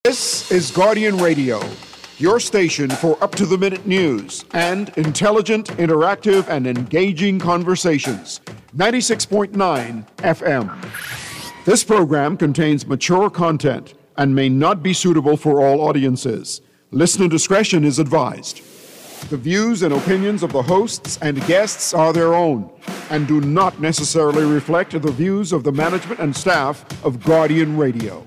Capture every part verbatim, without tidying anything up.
This is Guardian Radio, your station for up-to-the-minute news and intelligent, interactive, and engaging conversations. ninety-six point nine F M. This program contains mature content and may not be suitable for all audiences. Listener discretion is advised. The views and opinions of the hosts and guests are their own and do not necessarily reflect the views of the management and staff of Guardian Radio.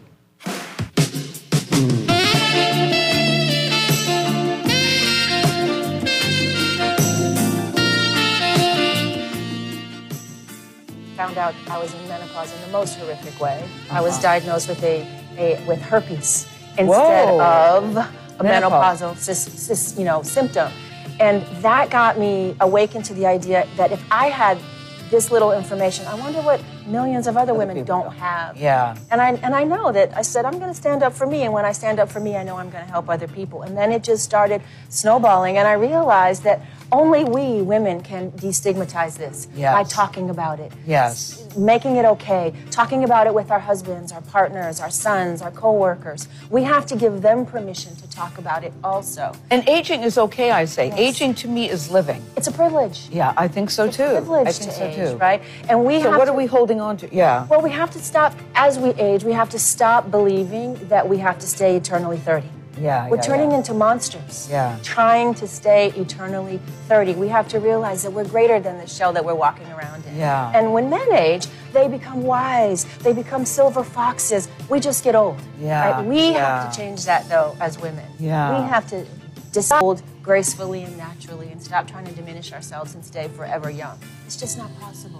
Found out I was in menopause in the most horrific way. Uh-huh. I was diagnosed with a, a with herpes instead Whoa. of a Menopause. menopausal cis, cis, you know, symptom. And that got me awakened to the idea that if I had this little information, I wonder what millions of other, other women don't, don't have. Yeah. And I and I know that I said, I'm going to stand up for me. And when I stand up for me, I know I'm going to help other people. And then it just started snowballing. And I realized that only we women can destigmatize this yes. by talking about it. Yes. Making it okay. Talking about it with our husbands, our partners, our sons, our co-workers. We have to give them permission to talk about it also. And aging is okay, I say. Yes. Aging to me is living. It's a privilege. Yeah, I think so it's too. A privilege I think to so age, too. Right? And we so have what to, are we holding on to? Yeah. Well, we have to stop, as we age, we have to stop believing that we have to stay eternally thirty. Yeah, We're yeah, turning yeah. into monsters. Yeah. Trying to stay eternally thirty. We have to realize that we're greater than the shell that we're walking around in. Yeah. And when men age, they become wise. They become silver foxes. We just get old. Yeah. Right? We yeah. have to change that, though, as women. Yeah. We have to decide gracefully and naturally and stop trying to diminish ourselves and stay forever young. It's just not possible.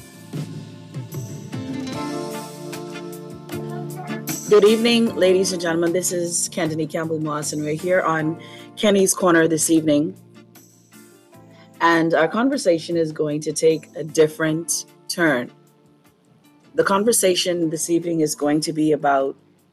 Good evening, ladies and gentlemen. This is Kendany Campbell-Moss, and we're here on Kenny's Corner this evening. And our conversation is going to take a different turn. The conversation this evening is going to be about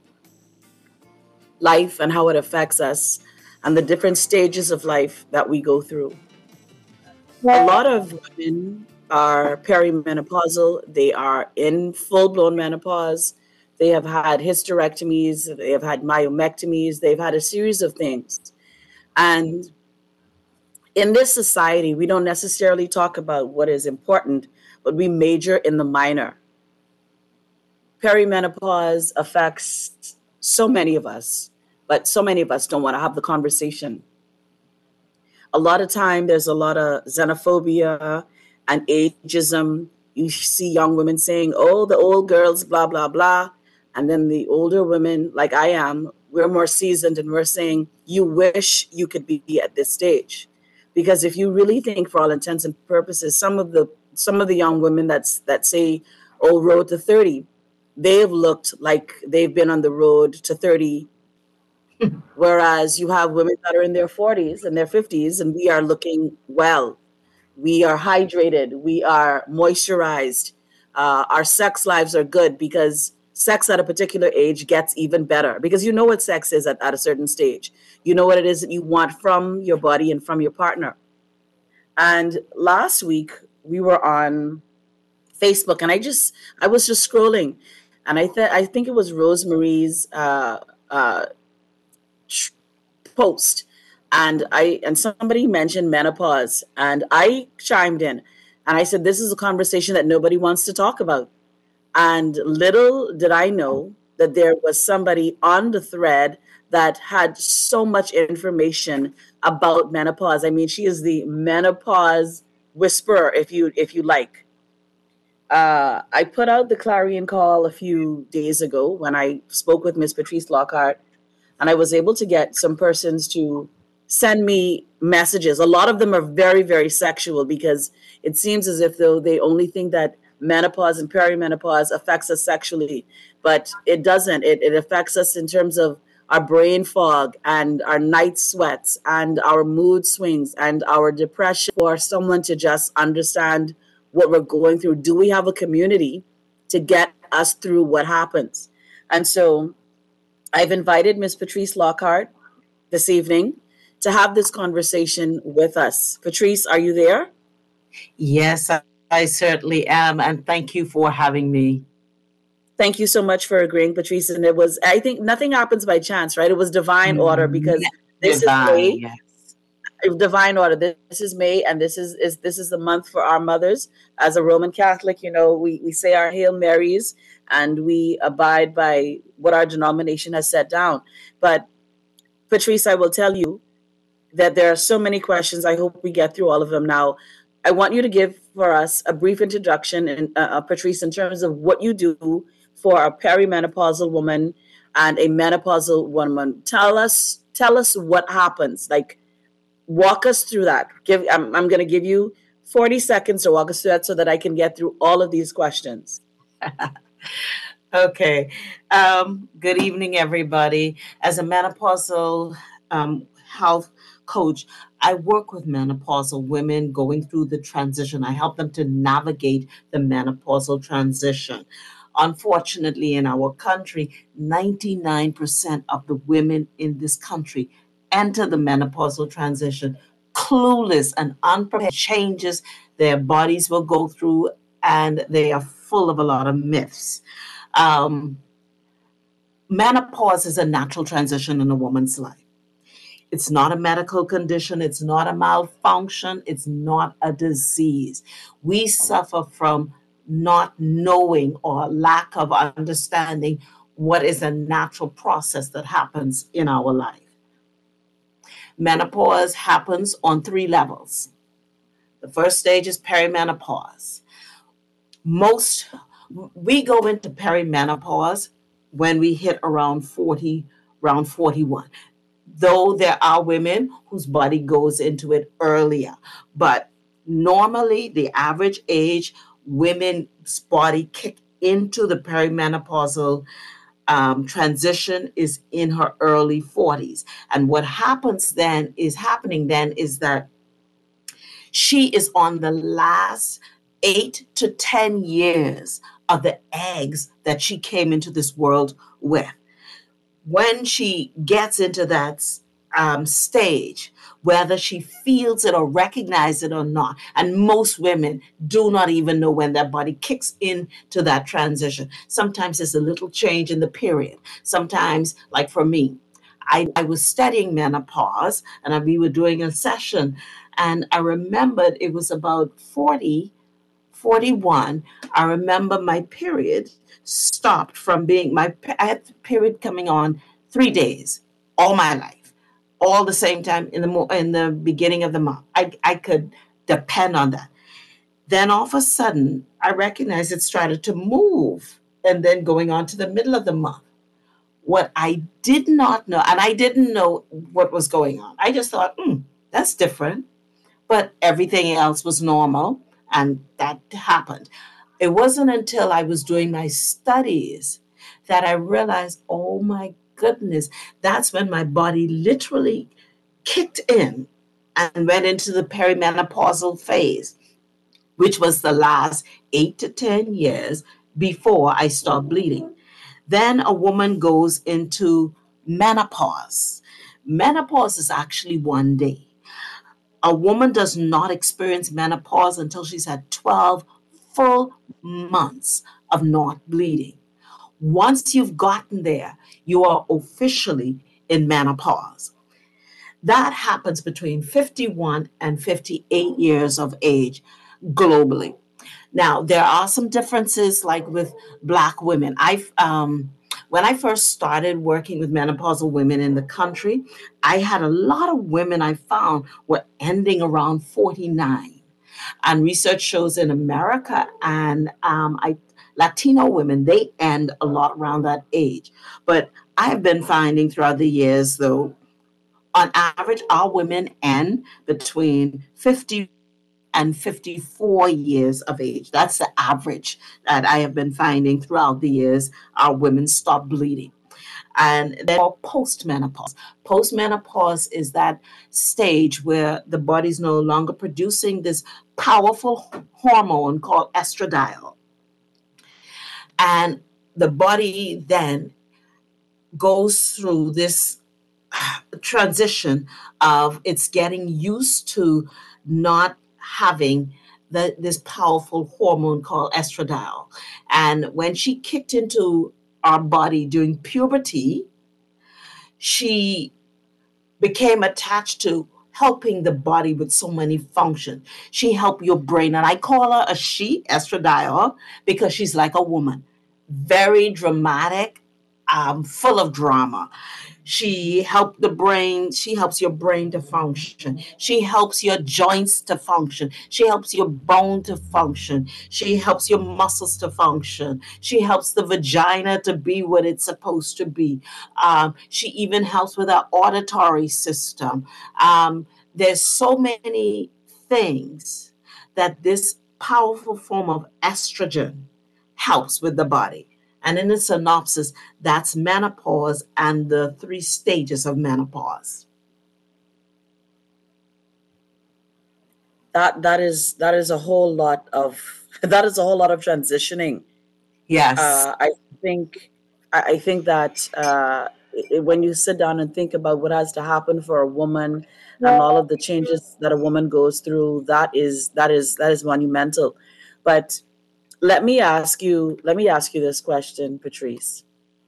life and how it affects us and the different stages of life that we go through. A lot of women are perimenopausal. They are in full-blown menopause. They have had hysterectomies, they have had myomectomies, they've had a series of things. And in this society, we don't necessarily talk about what is important, but we major in the minor. Perimenopause affects so many of us, but so many of us don't want to have the conversation. A lot of time, there's a lot of xenophobia and ageism. You see young women saying, oh, the old girls, blah, blah, blah. And then the older women, like I am, we're more seasoned and we're saying, you wish you could be at this stage. Because if you really think, for all intents and purposes, some of the some of the young women that's that say, oh, road to thirty, they've looked like they've been on the road to thirty. Whereas you have women that are in their forties and their fifties, and we are looking well. We are hydrated. We are moisturized. Uh, our sex lives are good because sex at a particular age gets even better because you know what sex is at, at a certain stage. You know what it is that you want from your body and from your partner. And last week we were on Facebook and I just, I was just scrolling and I, th- I think it was Rosemary's uh, uh, post and I, and somebody mentioned menopause and I chimed in and I said, this is a conversation that nobody wants to talk about. And little did I know that there was somebody on the thread that had so much information about menopause. I mean, she is the menopause whisperer, if you if you like. Uh, I put out the clarion call a few days ago when I spoke with Miss Patrice Lockhart, and I was able to get some persons to send me messages. A lot of them are very, very sexual because it seems as if though they only think that menopause and perimenopause affects us sexually, but it doesn't. It, it affects us in terms of our brain fog and our night sweats and our mood swings and our depression. For someone to just understand what we're going through, do we have a community to get us through what happens? And so I've invited Miss Patrice Lockhart this evening to have this conversation with us. Patrice, are you there? Yes, I I certainly am, and thank you for having me. Thank you so much for agreeing, Patrice. And it was, I think nothing happens by chance, right? It was divine order because this Divine, is May, yes. divine order. This is May, and this is, is this is the month for our mothers. As a Roman Catholic, you know, we, we say our Hail Marys and we abide by what our denomination has set down. But Patrice, I will tell you that there are so many questions. I hope we get through all of them now. I want you to give for us a brief introduction, and uh, Patrice, in terms of what you do for a perimenopausal woman and a menopausal woman. Tell us, tell us what happens. Like, walk us through that. Give. I'm, I'm going to give you forty seconds to walk us through that so that I can get through all of these questions. Okay. Um, good evening, everybody. As a menopausal um, health coach, I work with menopausal women going through the transition. I help them to navigate the menopausal transition. Unfortunately, in our country, ninety-nine percent of the women in this country enter the menopausal transition clueless and unprepared changes their bodies will go through, and they are full of a lot of myths. Um, menopause is a natural transition in a woman's life. It's not a medical condition. It's not a malfunction. It's not a disease. We suffer from not knowing or lack of understanding what is a natural process that happens in our life. Menopause happens on three levels. The first stage is perimenopause. Most, we go into perimenopause when we hit around forty, around forty-one. Though there are women whose body goes into it earlier, but normally the average age women's body kick into the perimenopausal um, transition is in her early forties. And what happens then is happening then is that she is on the last eight to ten years of the eggs that she came into this world with. When she gets into that um, stage, whether she feels it or recognizes it or not, and most women do not even know when their body kicks into that transition. Sometimes it's a little change in the period. Sometimes, like for me, I, I was studying menopause, and I, we were doing a session, and I remembered it was about forty, forty-one. I remember my period stopped from being my I had the period coming on three days all my life, all the same time in the in the beginning of the month. I I could depend on that. Then all of a sudden, I recognized it started to move, and then going on to the middle of the month. What I did not know, and I didn't know what was going on. I just thought, hmm, that's different, but everything else was normal, and that happened. It wasn't until I was doing my studies that I realized, oh my goodness, that's when my body literally kicked in and went into the perimenopausal phase, which was the last eight to ten years before I stopped bleeding. Then a woman goes into menopause. Menopause is actually one day. A woman does not experience menopause until she's had twelve full months of not bleeding. Once you've gotten there, you are officially in menopause. That happens between fifty-one and fifty-eight years of age globally. Now, there are some differences like with Black women. I um, when I first started working with menopausal women in the country, I had a lot of women I found were ending around forty-nine. And research shows in America and um, I, Latino women, they end a lot around that age. But I've been finding throughout the years, though, on average, our women end between fifty and fifty-four years of age. That's the average that I have been finding throughout the years. Our women stop bleeding. And then postmenopause. Postmenopause is that stage where the body's no longer producing this powerful hormone called estradiol. And the body then goes through this transition of it's getting used to not having the, this powerful hormone called estradiol. And when she kicked into our body during puberty, she became attached to helping the body with so many functions. She helped your brain. And I call her a she, estradiol, because she's like a woman. Very dramatic, um, full of drama. She helped the brain. She helps your brain to function. She helps your joints to function. She helps your bone to function. She helps your muscles to function. She helps the vagina to be what it's supposed to be. Um, she even helps with our auditory system. Um, there's so many things that this powerful form of estrogen helps with the body. And in a synopsis, that's menopause and the three stages of menopause. That that is that is a whole lot of that is a whole lot of transitioning. Yes. Uh, I think I I think that uh, i- when you sit down and think about what has to happen for a woman and all of the changes that a woman goes through, that is that is that is monumental. But let me ask you let me ask you this question, Patrice.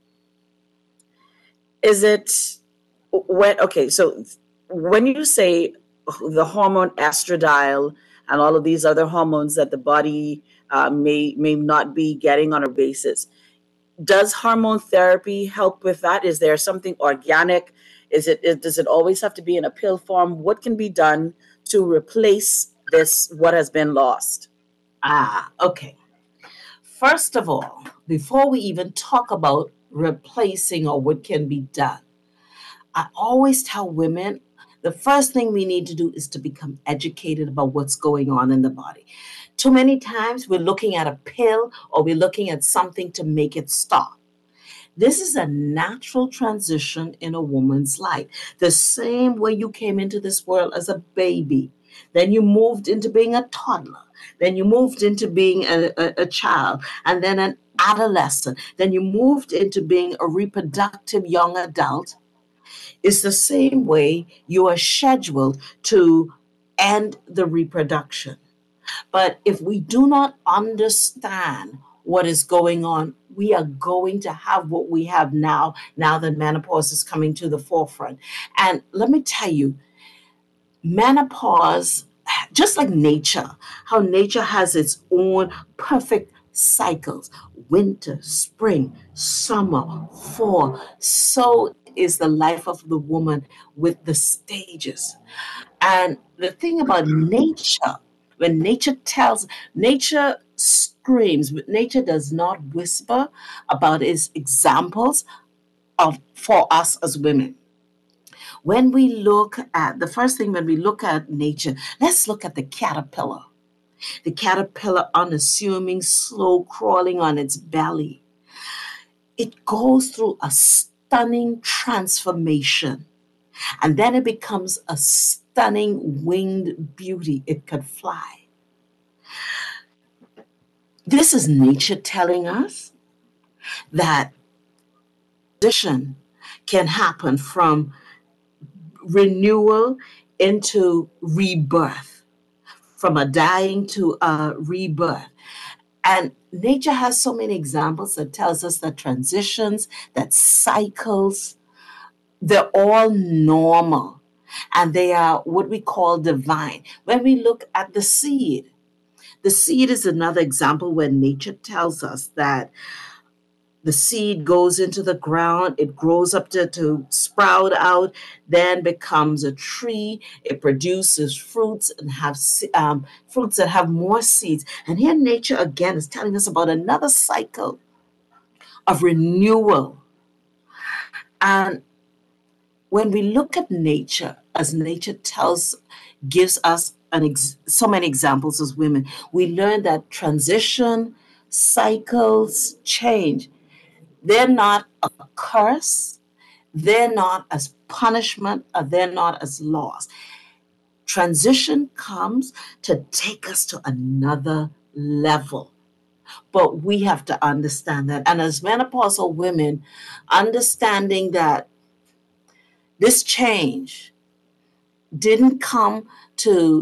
Is it when okay, so when you say the hormone estradiol and all of these other hormones that the body uh, may may not be getting on a basis, does hormone therapy help with that? Is there something organic? Is it is, does it always have to be in a pill form? What can be done to replace this what has been lost? Ah, okay. First of all, before we even talk about replacing or what can be done, I always tell women the first thing we need to do is to become educated about what's going on in the body. Too many times we're looking at a pill or we're looking at something to make it stop. This is a natural transition in a woman's life. The same way you came into this world as a baby, then you moved into being a toddler, then you moved into being a, a, a child, and then an adolescent, then you moved into being a reproductive young adult. It's the same way you are scheduled to end the reproduction. But if we do not understand what is going on, we are going to have what we have now, now that menopause is coming to the forefront. And let me tell you, menopause, just like nature, how nature has its own perfect cycles, winter, spring, summer, fall, so is the life of the woman with the stages. And the thing about nature, when nature tells, nature screams, but nature does not whisper about its examples of for us as women. When we look at the first thing, when we look at nature, let's look at the caterpillar. The caterpillar unassuming, slow crawling on its belly. It goes through a stunning transformation. And then it becomes a stunning winged beauty. It could fly. This is nature telling us that transition can happen from renewal into rebirth, from a dying to a rebirth. And nature has so many examples that tells us that transitions, that cycles, they're all normal and they are what we call divine. When we look at the seed, the seed is another example where nature tells us that the seed goes into the ground, it grows up to, to sprout out, then becomes a tree. It produces fruits and have um, fruits that have more seeds. And here nature again is telling us about another cycle of renewal. And when we look at nature, as nature tells, gives us an ex- so many examples as women, we learn that transition, cycles, change, they're not a curse, they're not as punishment, or they're not as loss. Transition comes to take us to another level. But we have to understand that. And as menopausal women, understanding that this change didn't come to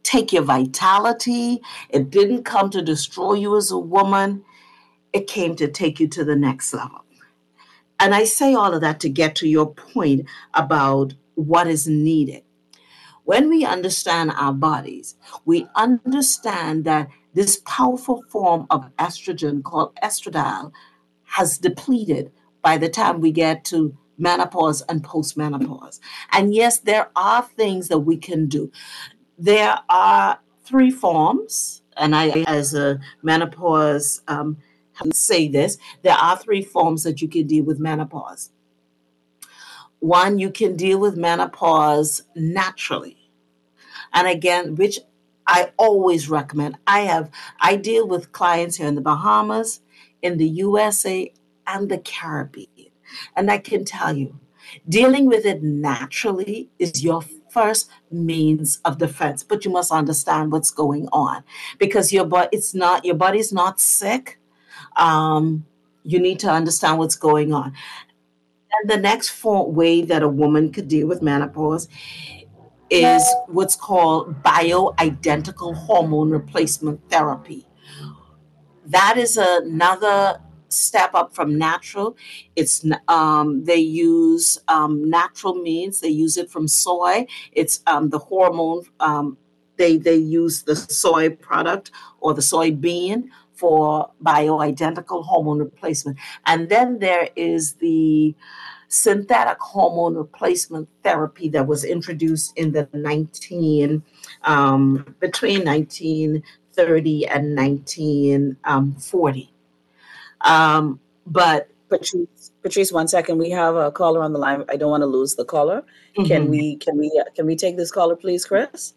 take your vitality. It didn't come to destroy you as a woman. It came to take you to the next level. And I say all of that to get to your point about what is needed. When we understand our bodies, we understand that this powerful form of estrogen called estradiol has depleted by the time we get to menopause and postmenopause. And yes, there are things that we can do. There are three forms, and I, as a menopause, um, say this, there are three forms that you can deal with menopause. One, you can deal with menopause naturally. And again, which I always recommend. I have, I deal with clients here in the Bahamas, in the U S A, and the Caribbean. And I can tell you, dealing with it naturally is your first means of defense. But you must understand what's going on, because your body, it's not, your body's not sick. Um, you need to understand what's going on. And the next form, way that a woman could deal with menopause is what's called bioidentical hormone replacement therapy. That is another step up from natural. It's um, they use um, natural means. They use it from soy. It's um, the hormone. Um, they they use the soy product or the soybean for bioidentical hormone replacement. And then there is the synthetic hormone replacement therapy that was introduced in the nineteen um, between nineteen thirty and nineteen forty. Um, but Patrice, Patrice, one second. We have a caller on the line. I don't want to lose the caller. Mm-hmm. Can we can we uh, can we take this caller, please, Chris?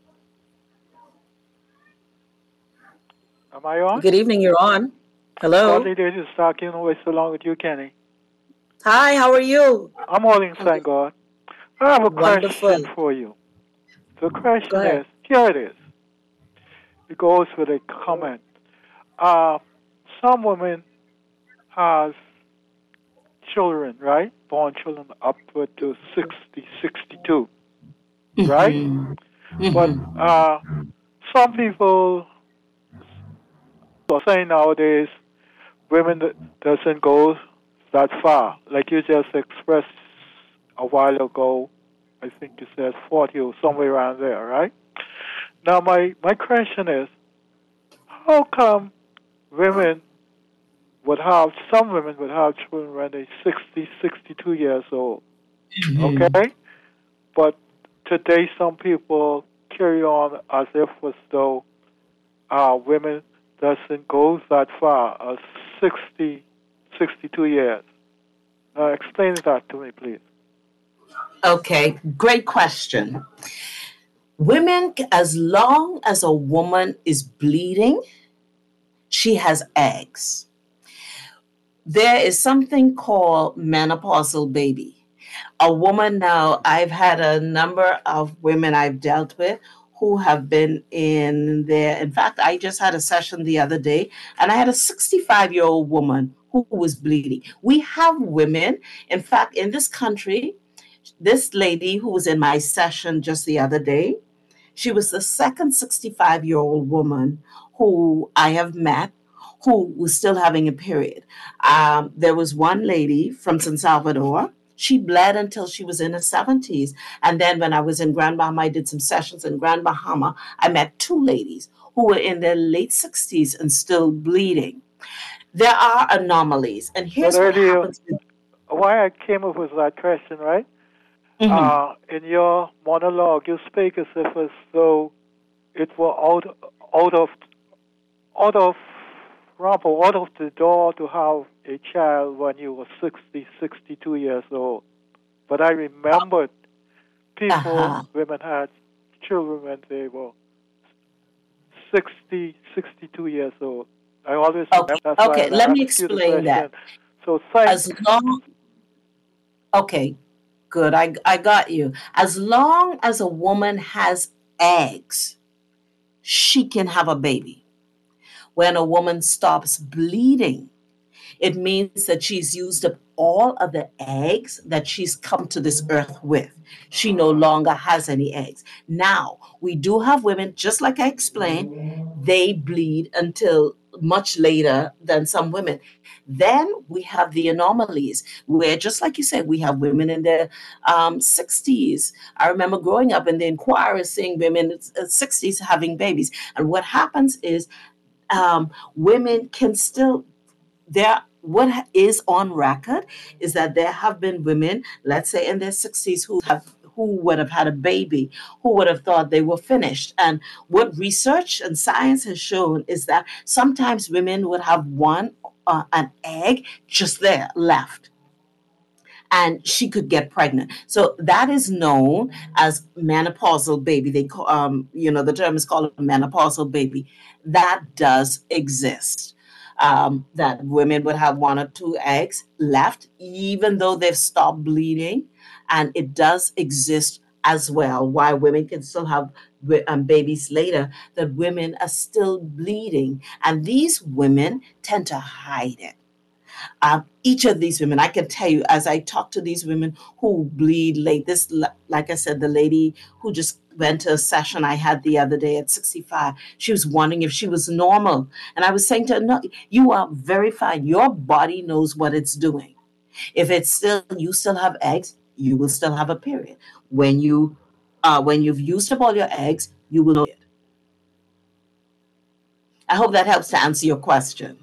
Am I on? Good evening. You're on. Hello. What it is is talking away so long with you, Kenny. Hi. How are you? I'm holding, thank God. I have a Wonderful. question for you. The question is, here it is. It goes with a comment. Uh, some women has children, right? Born children upward to sixty, sixty-two, mm-hmm. right? Mm-hmm. But uh, some people are saying nowadays women that doesn't go that far. Like you just expressed a while ago, I think you said forty or somewhere around there, right? Now my, my question is, how come women would have, some women would have children when they're sixty, sixty-two years old, mm-hmm. okay? But today some people carry on as if as though uh, women doesn't go that far as sixty, sixty-two years. Uh, explain that to me, please. Okay, great question. Women, as long as a woman is bleeding, she has eggs. There is something called menopausal baby. A woman now, I've had a number of women I've dealt with who have been in there. In fact, I just had a session the other day, and I had a sixty-five-year-old woman who was bleeding. We have women, in fact, in this country, this lady who was in my session just the other day, she was the second sixty-five-year-old woman who I have met who was still having a period. Um, there was one lady from San Salvador. She bled until she was in her seventies. And then when I was in Grand Bahama, I did some sessions in Grand Bahama. I met two ladies who were in their late sixties and still bleeding. There are anomalies. And here's but what earlier, happens. Why I came up with that question, right? Mm-hmm. Uh, in your monologue, you speak as if as though it were out, out of, out of, rather, out of the door to have a child when you were sixty, sixty-two years old. But I remembered people, uh-huh. women had children when they were sixty, sixty-two years old. I always okay. remember. That's okay, why let I me explain that. So thanks. As long, okay, good. I I got you. As long as a woman has eggs, she can have a baby. When a woman stops bleeding It means that she's used up all of the eggs that she's come to this earth with. She no longer has any eggs. Now, we do have women, just like I explained, they bleed until much later than some women. Then we have the anomalies where, just like you said, we have women in their um, sixties. I remember growing up in the Inquirer seeing women in the sixties having babies. And what happens is um, women can still, there. What is on record is that there have been women, let's say in their sixties, who have who would have had a baby, who would have thought they were finished. And what research and science has shown is that sometimes women would have one, uh, an egg just there left, and she could get pregnant. So that is known as menopausal baby. They call, um, you know, the term is called a menopausal baby. That does exist. Um, that women would have one or two eggs left, even though they've stopped bleeding. And it does exist as well, why women can still have um, babies later, that women are still bleeding. And these women tend to hide it. Um, each of these women, I can tell you, as I talk to these women who bleed late, this, like I said, the lady who just went to a session I had the other day at sixty-five, she was wondering if she was normal. And I was saying to her, no, you are very fine. Your body knows what it's doing. If it's still, you still have eggs, you will still have a period. When you, uh, when you've used up all your eggs, you will know it. I hope that helps to answer your question.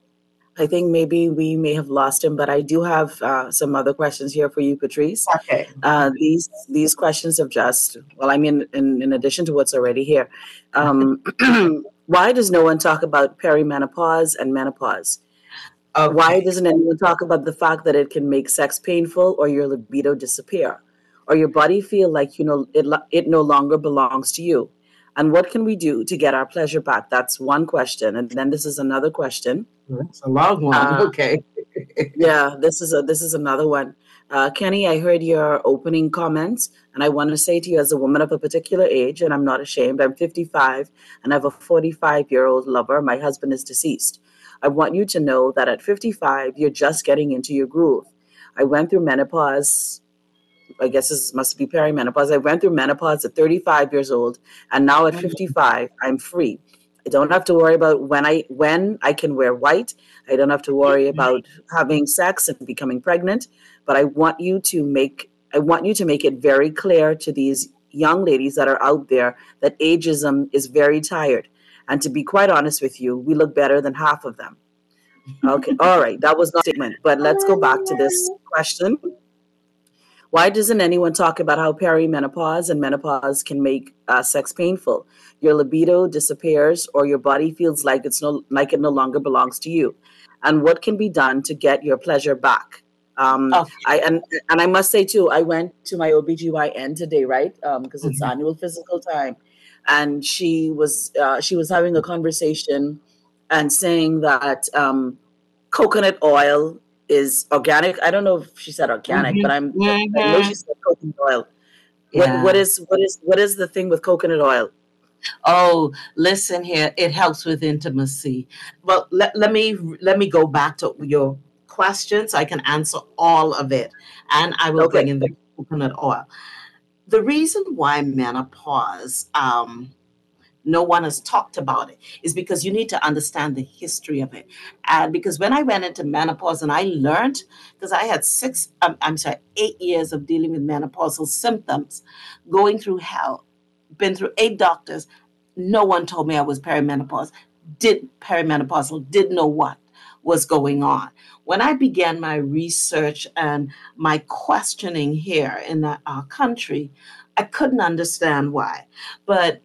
I think maybe we may have lost him, but I do have uh, some other questions here for you, Patrice. Okay. Uh, these these questions have just, well, I mean, in, in addition to what's already here, um, why does no one talk about perimenopause and menopause? Okay. Why doesn't anyone talk about the fact that it can make sex painful or your libido disappear or your body feel like, you know, it, it no longer belongs to you? And what can we do to get our pleasure back? That's one question. And then this is another question. That's a long one. Uh, okay. yeah, this is a this is another one. Uh, Kenny, I heard your opening comments, and I want to say to you, as a woman of a particular age, and I'm not ashamed, I'm fifty-five, and I have a forty-five-year-old lover. My husband is deceased. I want you to know that at fifty-five, you're just getting into your groove. I went through menopause. I guess this must be perimenopause. I went through menopause at thirty-five years old, and now at fifty-five, I'm free. I don't have to worry about when I when I can wear white. I don't have to worry about having sex and becoming pregnant. But I want you to make I want you to make it very clear to these young ladies that are out there that ageism is very tired. And to be quite honest with you, we look better than half of them. Okay, all right, that was not a statement. But let's go back to this question. Why doesn't anyone talk about how perimenopause and menopause can make uh, sex painful? Your libido disappears, or your body feels like it's no like it no longer belongs to you. And what can be done to get your pleasure back? Um, okay. I and and I must say too, I went to my O B G Y N today, right? Um, because it's mm-hmm. annual physical time, and she was uh, she was having a conversation and saying that um, coconut oil is organic. I don't know if she said organic, mm-hmm. but I'm mm-hmm. I know she said coconut oil. Yeah. What, what is what is what is the thing with coconut oil? Oh, listen here. It helps with intimacy. Well, let, let me let me go back to your question so I can answer all of it, and I will okay. bring in the coconut oil. The reason why menopause, um, no one has talked about it, is because you need to understand the history of it. And because when I went into menopause and I learned, because I had six, um, I'm sorry, eight years of dealing with menopausal symptoms, going through hell, been through eight doctors, no one told me I was perimenopause, did perimenopausal, didn't know what was going on. When I began my research and my questioning here in our country, I couldn't understand why. But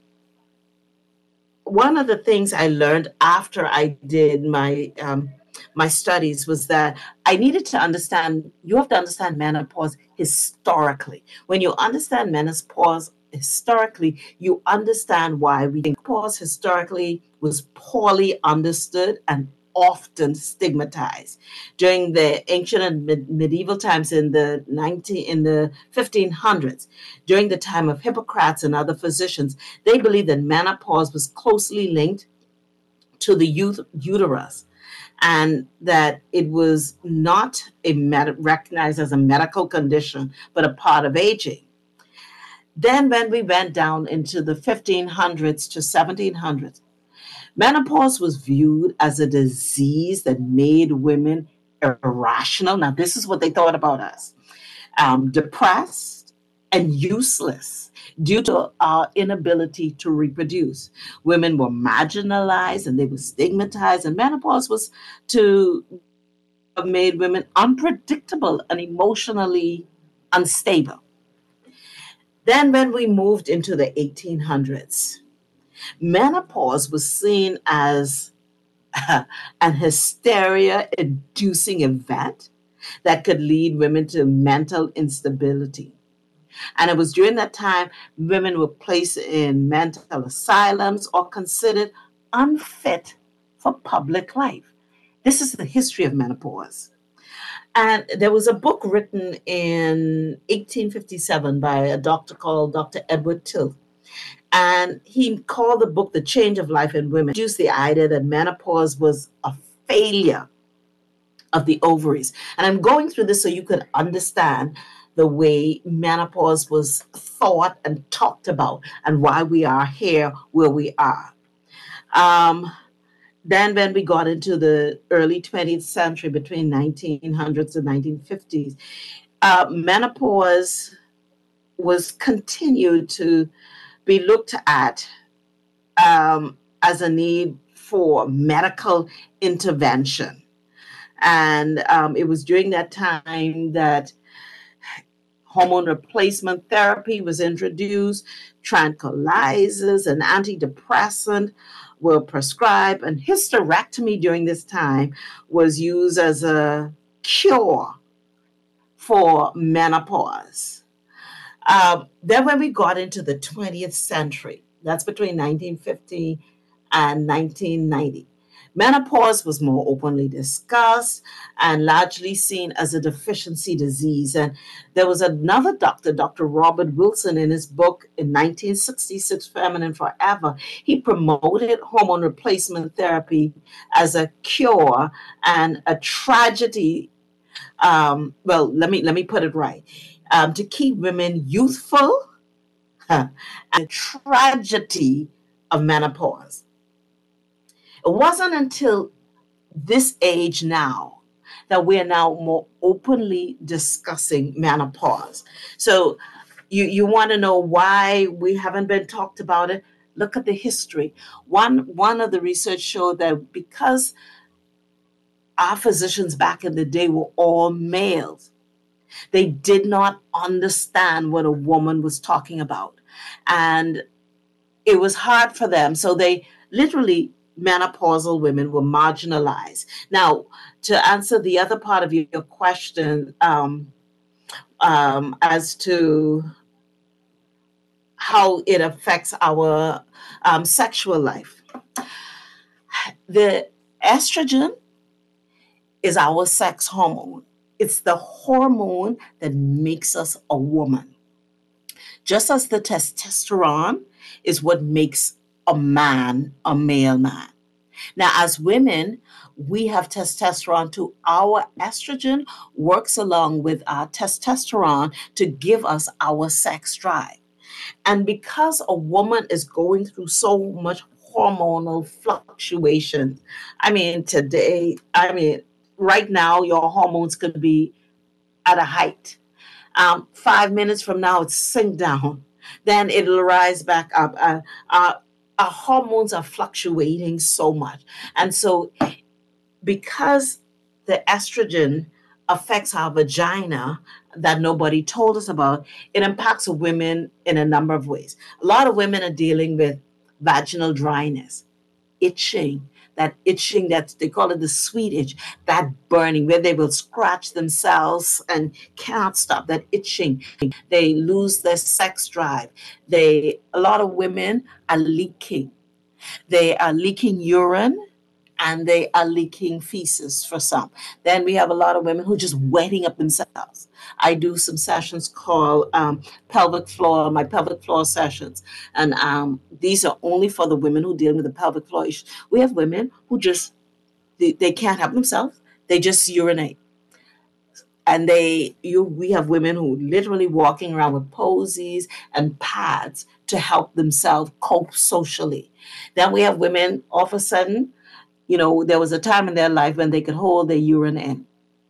one of the things I learned after I did my um, my studies was that I needed to understand, you have to understand menopause historically. When you understand menopause historically, you understand why we think menopause historically was poorly understood and often stigmatized. During the ancient and med- medieval times in the nineteen in the fifteen hundreds, during the time of Hippocrates and other physicians, they believed that menopause was closely linked to the ut- uterus. and that it was not a med- recognized as a medical condition, but a part of aging. Then when we went down into the fifteen hundreds to seventeen hundreds, menopause was viewed as a disease that made women irrational. Now, this is what they thought about us. Um, depressed and useless due to our inability to reproduce. Women were marginalized and they were stigmatized, and menopause was to have made women unpredictable and emotionally unstable. Then when we moved into the eighteen hundreds, menopause was seen as uh, an hysteria-inducing event that could lead women to mental instability. And it was during that time women were placed in mental asylums or considered unfit for public life. This is the history of menopause. And there was a book written in eighteen fifty-seven by a doctor called Doctor Edward Tilth. And he called the book The Change of Life in Women. He introduced the idea that menopause was a failure of the ovaries. And I'm going through this so you can understand the way menopause was thought and talked about and why we are here where we are. Um, then when we got into the early twentieth century, between nineteen hundreds and nineteen fifties, uh, menopause was continued to be looked at um, as a need for medical intervention. And um, it was during that time that hormone replacement therapy was introduced, tranquilizers and antidepressant were prescribed, and hysterectomy during this time was used as a cure for menopause. Uh, then when we got into the twentieth century, that's between nineteen fifty and nineteen ninety, menopause was more openly discussed and largely seen as a deficiency disease. And there was another doctor, Doctor Robert Wilson, in his book in nineteen sixty-six, Feminine Forever. He promoted hormone replacement therapy as a cure and a tragedy. Um, well, let me let me put it right. Um, to keep women youthful huh, and tragedy of menopause. It wasn't until this age now that we are now more openly discussing menopause. So you, you want to know why we haven't been talked about it? Look at the history. One, one of the research showed that because our physicians back in the day were all males, they did not understand what a woman was talking about. And it was hard for them. So they literally, menopausal women were marginalized. Now, to answer the other part of your question um, um, as to how it affects our um, sexual life, the estrogen is our sex hormone. It's the hormone that makes us a woman. Just as the testosterone is what makes a man a male man. Now, as women, we have testosterone too. Our estrogen works along with our testosterone to give us our sex drive. And because a woman is going through so much hormonal fluctuation, I mean, today, I mean, right now, your hormones could be at a height. Um, five minutes from now, it's sink down. Then it'll rise back up. Uh, uh, our hormones are fluctuating so much. And so because the estrogen affects our vagina that nobody told us about, it impacts women in a number of ways. A lot of women are dealing with vaginal dryness, itching, that itching, that they call it the sweet itch, that burning where they will scratch themselves and can't stop, that itching. They lose their sex drive. They, a lot of women are leaking. They are leaking urine and they are leaking feces for some. Then we have a lot of women who are just wetting up themselves. I do some sessions called um, pelvic floor, my pelvic floor sessions. And um, these are only for the women who are dealing with the pelvic floor issue. We have women who just they, they can't help themselves. They just urinate. And they, you, we have women who literally walking around with posies and pads to help themselves cope socially. Then we have women, all of a sudden, you know, there was a time in their life when they could hold their urine in.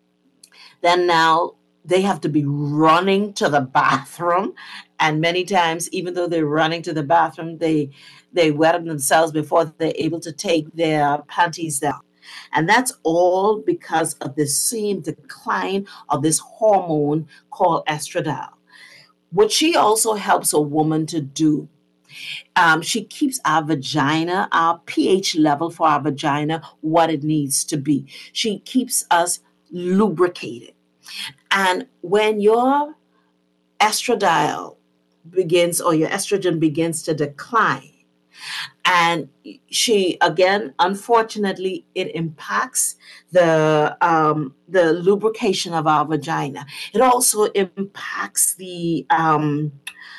Then now they have to be running to the bathroom. And many times, even though they're running to the bathroom, they, they wet themselves before they're able to take their panties down. And that's all because of the same decline of this hormone called estradiol. What she also helps a woman to do, um, she keeps our vagina, our pH level for our vagina, what it needs to be. She keeps us lubricated. And when your estradiol begins, or your estrogen begins to decline, and she, again, unfortunately, it impacts the um, the lubrication of our vagina. It also impacts the, um,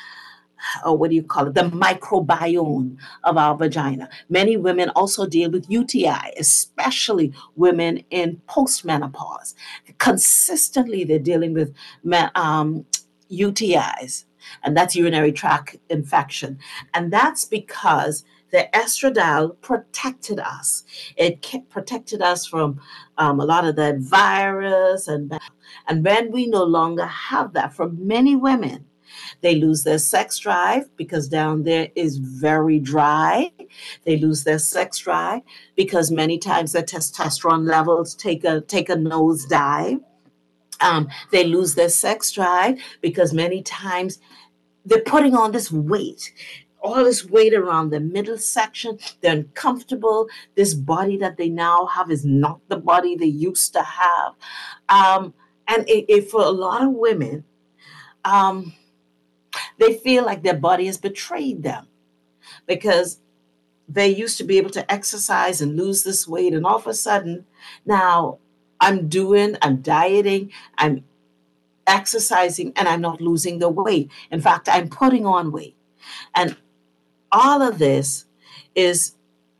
oh, what do you call it? The microbiome of our vagina. Many women also deal with U T I, especially women in postmenopause. Consistently, they're dealing with um, U T Is. And that's urinary tract infection. And that's because the estradiol protected us. It protected us from um, a lot of that virus. And, and when we no longer have that, for many women, they lose their sex drive because down there is very dry. They lose their sex drive because many times their testosterone levels take a, take a nosedive. Um, they lose their sex drive because many times they're putting on this weight, all this weight around the middle section. They're uncomfortable. This body that they now have is not the body they used to have. Um, and it, it, for a lot of women, um, they feel like their body has betrayed them because they used to be able to exercise and lose this weight. And all of a sudden, now I'm doing, I'm dieting, I'm exercising, and I'm not losing the weight. In fact, I'm putting on weight. And all of this is,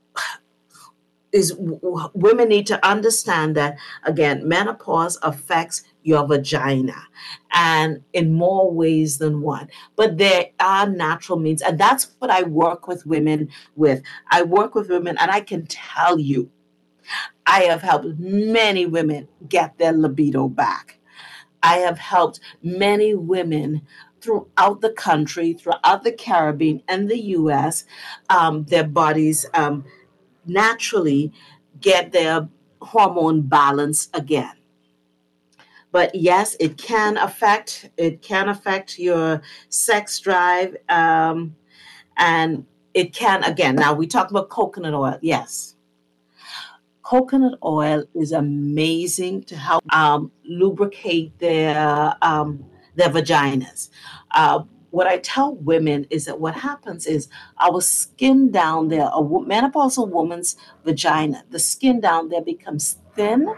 is women need to understand that, again, menopause affects your vagina and in more ways than one. But there are natural means. And that's what I work with women with. I work with women, and I can tell you, I have helped many women get their libido back. I have helped many women throughout the country, throughout the Caribbean and the U S, um, their bodies um, naturally get their hormone balance again. But yes, it can affect, it can affect your sex drive. Um, and it can, again, now we talk about coconut oil. Yes. Coconut oil is amazing to help um, lubricate their um, their vaginas. Uh, what I tell women is that what happens is our skin down there, a menopausal woman's vagina, the skin down there becomes thin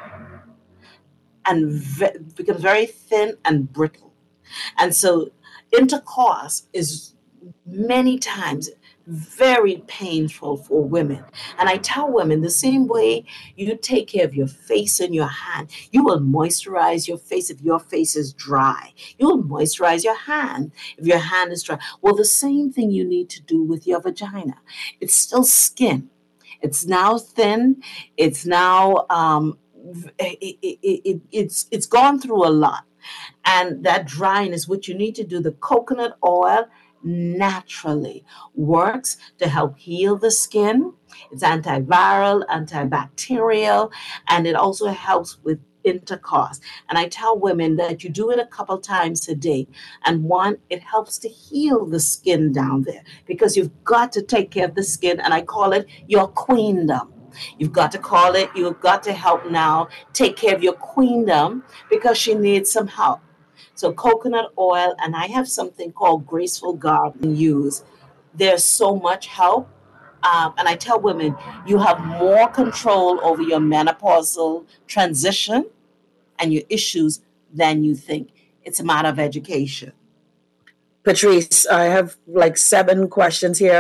and ve- becomes very thin and brittle. And so intercourse is many times very painful for women. And I tell women, the same way you take care of your face and your hand, you will moisturize your face if your face is dry. You will moisturize your hand if your hand is dry. Well, the same thing you need to do with your vagina. It's still skin. It's now thin. It's now, um, it, it, it, it's, it's gone through a lot. And that dryness, what you need to do, the coconut oil naturally works to help heal the skin. It's antiviral, antibacterial, and it also helps with intercourse. And I tell women that you do it a couple times a day. And one, it helps to heal the skin down there because you've got to take care of the skin. And I call it your queendom. You've got to call it, you've got to help now take care of your queendom because she needs some help. So coconut oil, and I have something called Graceful Garden use. There's so much help. Um, and I tell women, you have more control over your menopausal transition and your issues than you think. It's a matter of education. Patrice, I have like seven questions here.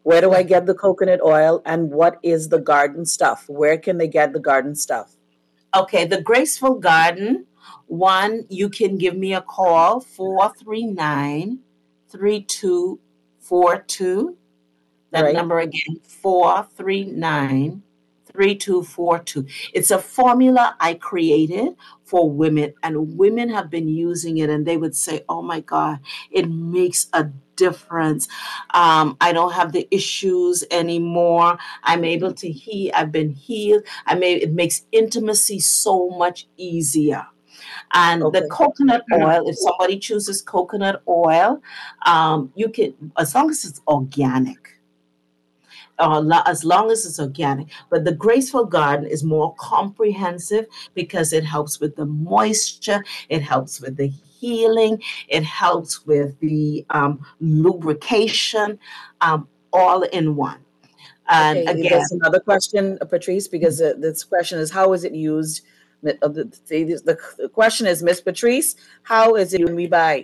Where do I get the coconut oil? And what is the garden stuff? Where can they get the garden stuff? Okay, the Graceful Garden. One, you can give me a call, four three nine, three two four two. That Right. number again, four three nine, three two four two. It's a formula I created for women, and women have been using it, and they would say, oh my God, it makes a difference. Um, I don't have the issues anymore. I'm able to heal. I've been healed. I may, it makes intimacy so much easier. And Okay. the coconut oil, if somebody chooses coconut oil, um, you can, as long as it's organic, uh, lo- as long as it's organic. But the Graceful Garden is more comprehensive because it helps with the moisture, it helps with the healing, it helps with the um, lubrication, um, all in one. And Okay, again, there's another question, uh, Patrice, because uh, this question is how is it used? Mi- uh, The, the, the, the question is, Miss Patrice, how is it when we buy?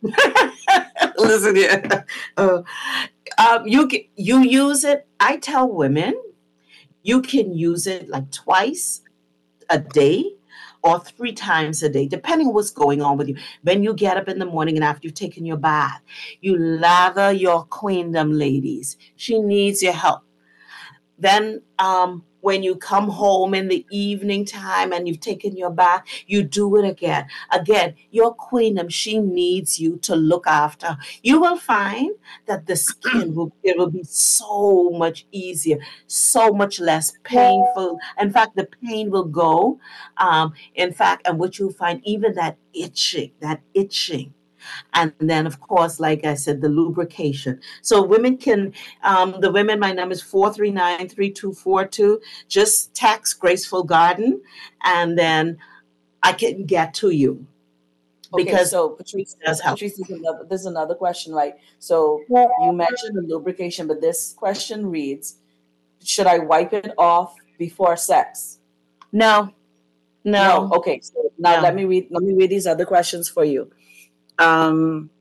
listen here. Uh, um, you ca- you use it. I tell women you can use it like twice a day or three times a day, depending on what's going on with you. When you get up in the morning and after you've taken your bath, you lather your queendom, ladies. She needs your help. Then, um, when you come home in the evening time and you've taken your bath, you do it again. Again, your queendom, she needs you to look after. You will find that the skin will, it will be so much easier, so much less painful. In fact, the pain will go. Um, in fact, and what you'll find, even that itching, that itching. And then, of course, like I said, the lubrication. So women can, um, the women, my number is four three nine, three two four two. Just text Graceful Garden, and then I can get to you. Okay, Because so Patrice, it does help. Patrice, there's another, there's another question, right? So you mentioned the lubrication, but this question reads, should I wipe it off before sex? No, No. no, Okay, so now no. let me read let me read these other questions for you. Um,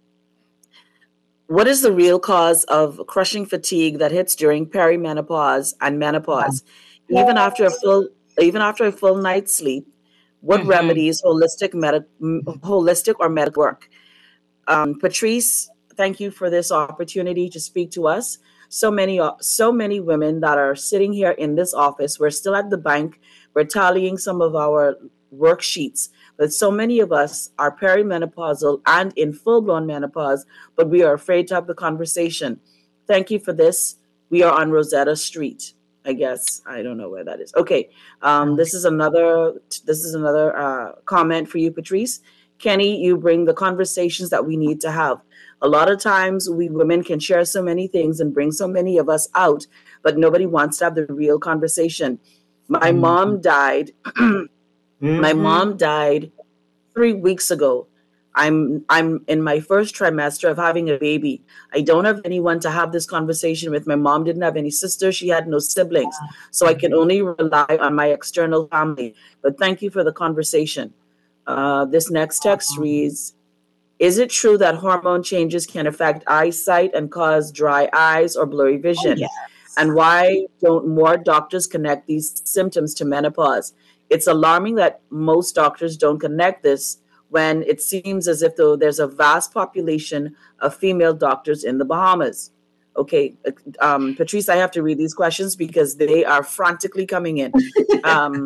what is the real cause of crushing fatigue that hits during perimenopause and menopause? Even after a full even after a full night's sleep, what Mhm. remedies, holistic medic m- holistic or medical work? Um, Patrice, thank you for this opportunity to speak to us. So many, o- so many women that are sitting here in this office. We're still at the bank. We're tallying some of our worksheets, but so many of us are perimenopausal and in full-blown menopause, but we are afraid to have the conversation. Thank you for this. We are on Rosetta Street. I guess I don't know where that is. Okay, um, this is another. This is another uh, comment for you, Patrice. Kenny, you bring the conversations that we need to have. A lot of times we women can share so many things and bring so many of us out, but nobody wants to have the real conversation. My Mhm. mom died. My Mhm. mom died three weeks ago. I'm I'm in my first trimester of having a baby. I don't have anyone to have this conversation with. My mom didn't have any sisters. She had no siblings. So I can only rely on my external family. But thank you for the conversation. Uh, this next text reads, is it true that hormone changes can affect eyesight and cause dry eyes or blurry Oh, vision? yes. And why don't more doctors connect these symptoms to menopause? It's alarming that most doctors don't connect this when it seems as if though there's a vast population of female doctors in the Bahamas. Okay, um, Patrice, I have to read these questions because they are frantically coming in. Um,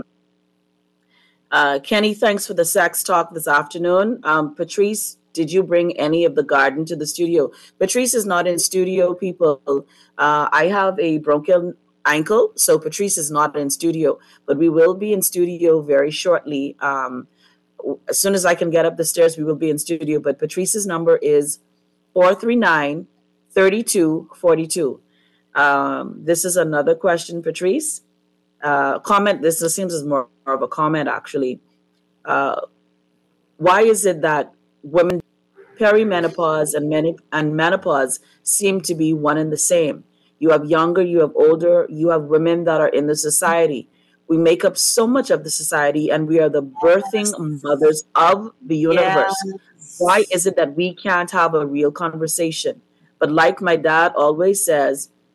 uh, Kenny, thanks for the sex talk this afternoon. Um, Patrice, did you bring any of the garden to the studio? Patrice is not in studio, people. Uh, I have a broken ankle, so Patrice is not in studio, but we will be in studio very shortly. Um, as soon as I can get up the stairs, we will be in studio. But Patrice's number is four three nine, three two four two. Um, this is another question, Patrice. Uh, comment, this seems as more, more of a comment actually. Uh, why is it that women perimenopause and, meni- and menopause seem to be one and the same? You have younger, you have older, you have women that are in the society. We make up so much of the society and we are the birthing mothers of the universe. Why Yes. is it that we can't have a real conversation? But like my dad always says,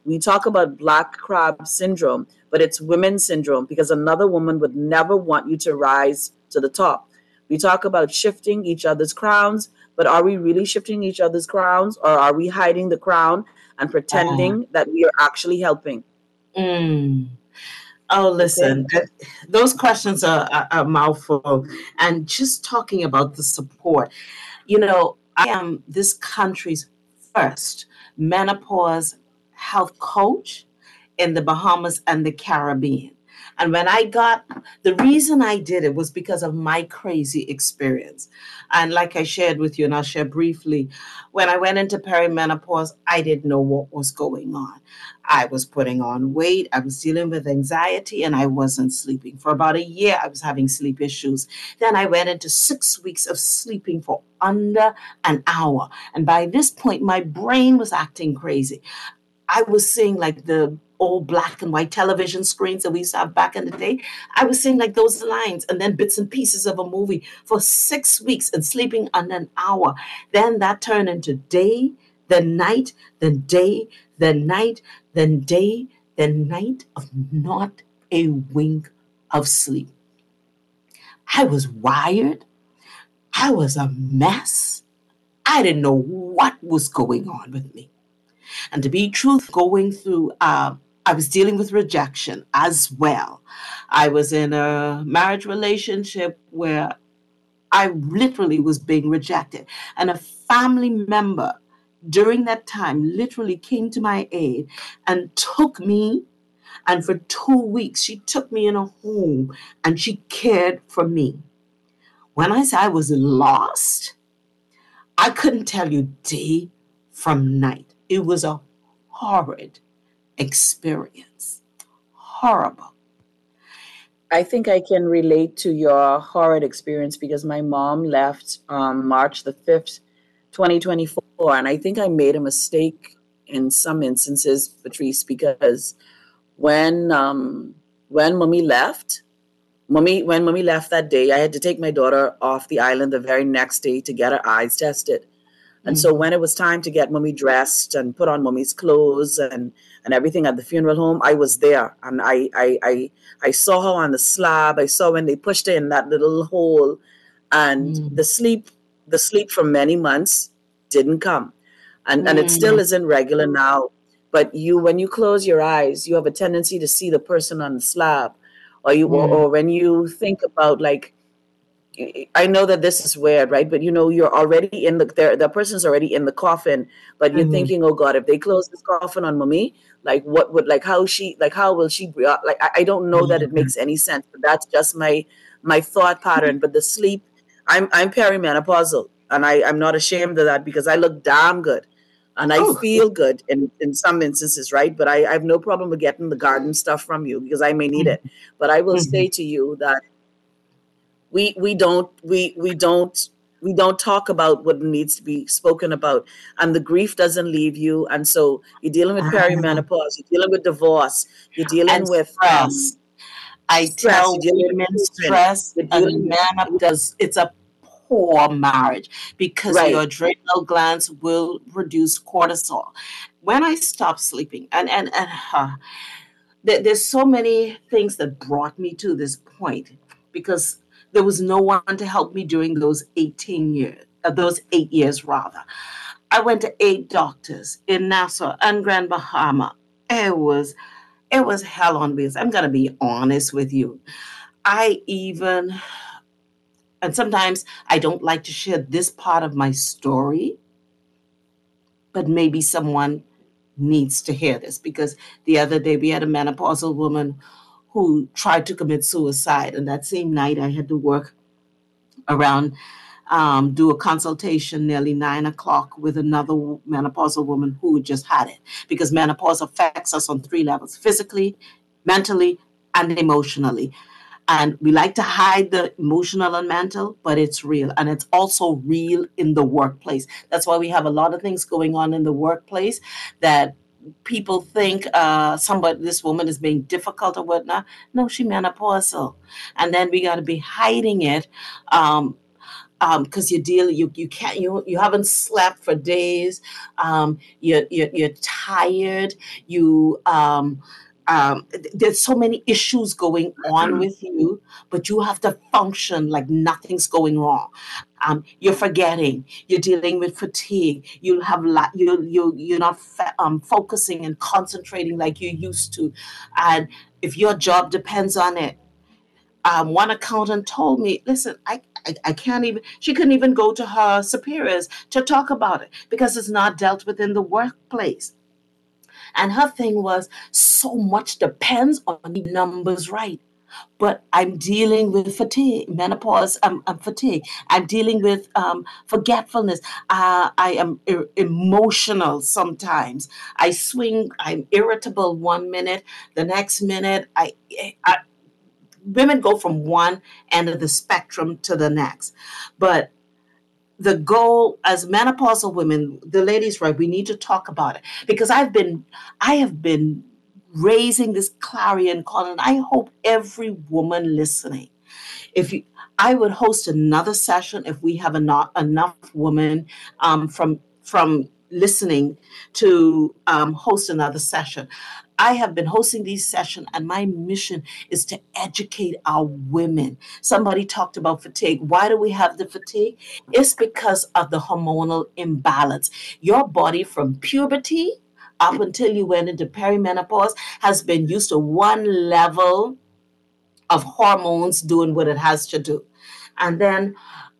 we talk about black crab syndrome, but it's women's syndrome because another woman would never want you to rise to the top. We talk about shifting each other's crowns, but are we really shifting each other's crowns, or are we hiding the crown and pretending uh, that we are actually helping? Mm. Oh, listen, okay. Those questions are a mouthful. And just talking about the support, you know, I am this country's first menopause health coach in the Bahamas and the Caribbean. And when I got, the reason I did it was because of my crazy experience. And like I shared with you, and I'll share briefly, when I went into perimenopause, I didn't know what was going on. I was putting on weight, I was dealing with anxiety, and I wasn't sleeping. For about a year, I was having sleep issues. Then I went into six weeks of sleeping for under an hour. And by this point, my brain was acting crazy. I was seeing like the old black and white television screens that we used to have back in the day. I was seeing like those lines and then bits and pieces of a movie for six weeks and sleeping under an hour. Then that turned into day, then night, then day, then night, then day, then night of not a wink of sleep. I was wired. I was a mess. I didn't know what was going on with me. And to be truth, going through, uh, I was dealing with rejection as well. I was in a marriage relationship where I literally was being rejected. And a family member during that time literally came to my aid and took me. And for two weeks, she took me in a home and she cared for me. When I say I was lost, I couldn't tell you day from night. It was a horrid experience. Horrible. I think I can relate to your horrid experience because my mom left um, March the fifth, twenty twenty-four. And I think I made a mistake in some instances, Patrice, because when um, when Mommy left, Mommy, when Mommy left that day, I had to take my daughter off the island the very next day to get her eyes tested. And mm-hmm. so when it was time to get Mommy dressed and put on Mommy's clothes and, and everything at the funeral home, I was there. And I, I I I saw her on the slab. I saw when they pushed her in that little hole. And mm-hmm. the sleep, the sleep for many months didn't come. And, mm-hmm. and it still isn't regular now. But you, when you close your eyes, you have a tendency to see the person on the slab. Or you, mm-hmm. or, or when you think about like, I know that this is weird, right? But you know, you're already in the there. The person's already in the coffin, but you're mm-hmm. thinking, "Oh God, if they close this coffin on Mommy, like what would like how she like how will she be?" Like I, I don't know mm-hmm. that it makes any sense, but that's just my my thought pattern. Mm-hmm. But the sleep, I'm I'm perimenopausal, and I I'm not ashamed of that because I look damn good, and I oh. feel good in in some instances, right? But I, I have no problem with getting the garden stuff from you because I may need mm-hmm. it. But I will mm-hmm. say to you that. We we don't we we don't we don't talk about what needs to be spoken about, and the grief doesn't leave you. And so you're dealing with perimenopause, you're dealing with divorce, you're dealing and with stress. Um, I stress, tell women stress and man does it's a poor marriage because right. your adrenal glands will produce cortisol. When I stopped sleeping, and and and uh, there, there's so many things that brought me to this point because. There was no one to help me during those eighteen years, uh, those eight years rather. I went to eight doctors in Nassau and Grand Bahama. It was, it was hell on wheels. I'm gonna be honest with you. I even, and sometimes I don't like to share this part of my story, but maybe someone needs to hear this because the other day we had a menopausal woman who tried to commit suicide. And that same night I had to work around, um, do a consultation nearly nine o'clock with another menopausal woman who just had it. Because menopause affects us on three levels, physically, mentally, and emotionally. And we like to hide the emotional and mental, but it's real. And it's also real in the workplace. That's why we have a lot of things going on in the workplace that people think uh, somebody, this woman is being difficult or whatnot. No, she menopausal. And then we got to be hiding it. Um, um, because you deal, you you can't, you you haven't slept for days. Um, you're you're, you're tired. You um, um, th- there's so many issues going on with you, but you have to function like nothing's going wrong. Um, you're forgetting. You're dealing with fatigue. You have la- you you you're not fa- um, focusing and concentrating like you used to, and if your job depends on it. Um, one accountant told me, listen, I, I I can't even. She couldn't even go to her superiors to talk about it because it's not dealt with in the workplace. And her thing was, so much depends on the numbers right. But I'm dealing with fatigue, menopause, um, um, fatigue. I'm dealing with um, forgetfulness. Uh, I am e- emotional sometimes. I swing, I'm irritable one minute, the next minute, I, I women go from one end of the spectrum to the next. But the goal as menopausal women, the ladies, right, we need to talk about it because I've been, I have been raising this clarion call, and I hope every woman listening, if you, I would host another session if we have enough enough women um, from from listening to um, host another session. I have been hosting these sessions, and my mission is to educate our women. Somebody talked about fatigue. Why do we have the fatigue? It's because of the hormonal imbalance. Your body from puberty up until you went into perimenopause has been used to one level of hormones doing what it has to do. And then,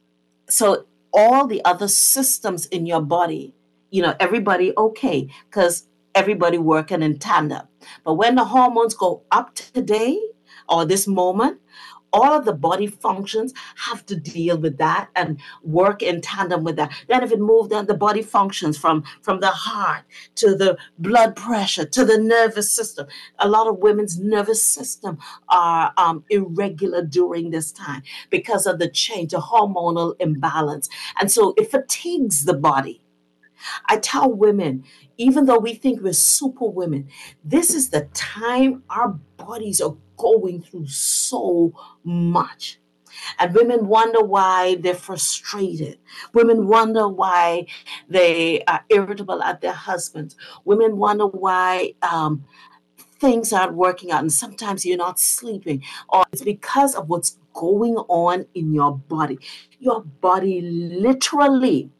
so all the other systems in your body, you know, everybody okay, because everybody working in tandem. But when the hormones go up today or this moment, all of the body functions have to deal with that and work in tandem with that. Then if it moves down, the body functions from, from the heart to the blood pressure to the nervous system. A lot of women's nervous system are um, irregular during this time because of the change, the hormonal imbalance. And so it fatigues the body. I tell women, even though we think we're super women, this is the time our bodies are going through so much. And women wonder why they're frustrated. Women wonder why they are irritable at their husbands. Women wonder why um, things aren't working out. And sometimes you're not sleeping. Or it's because of what's going on in your body. Your body literally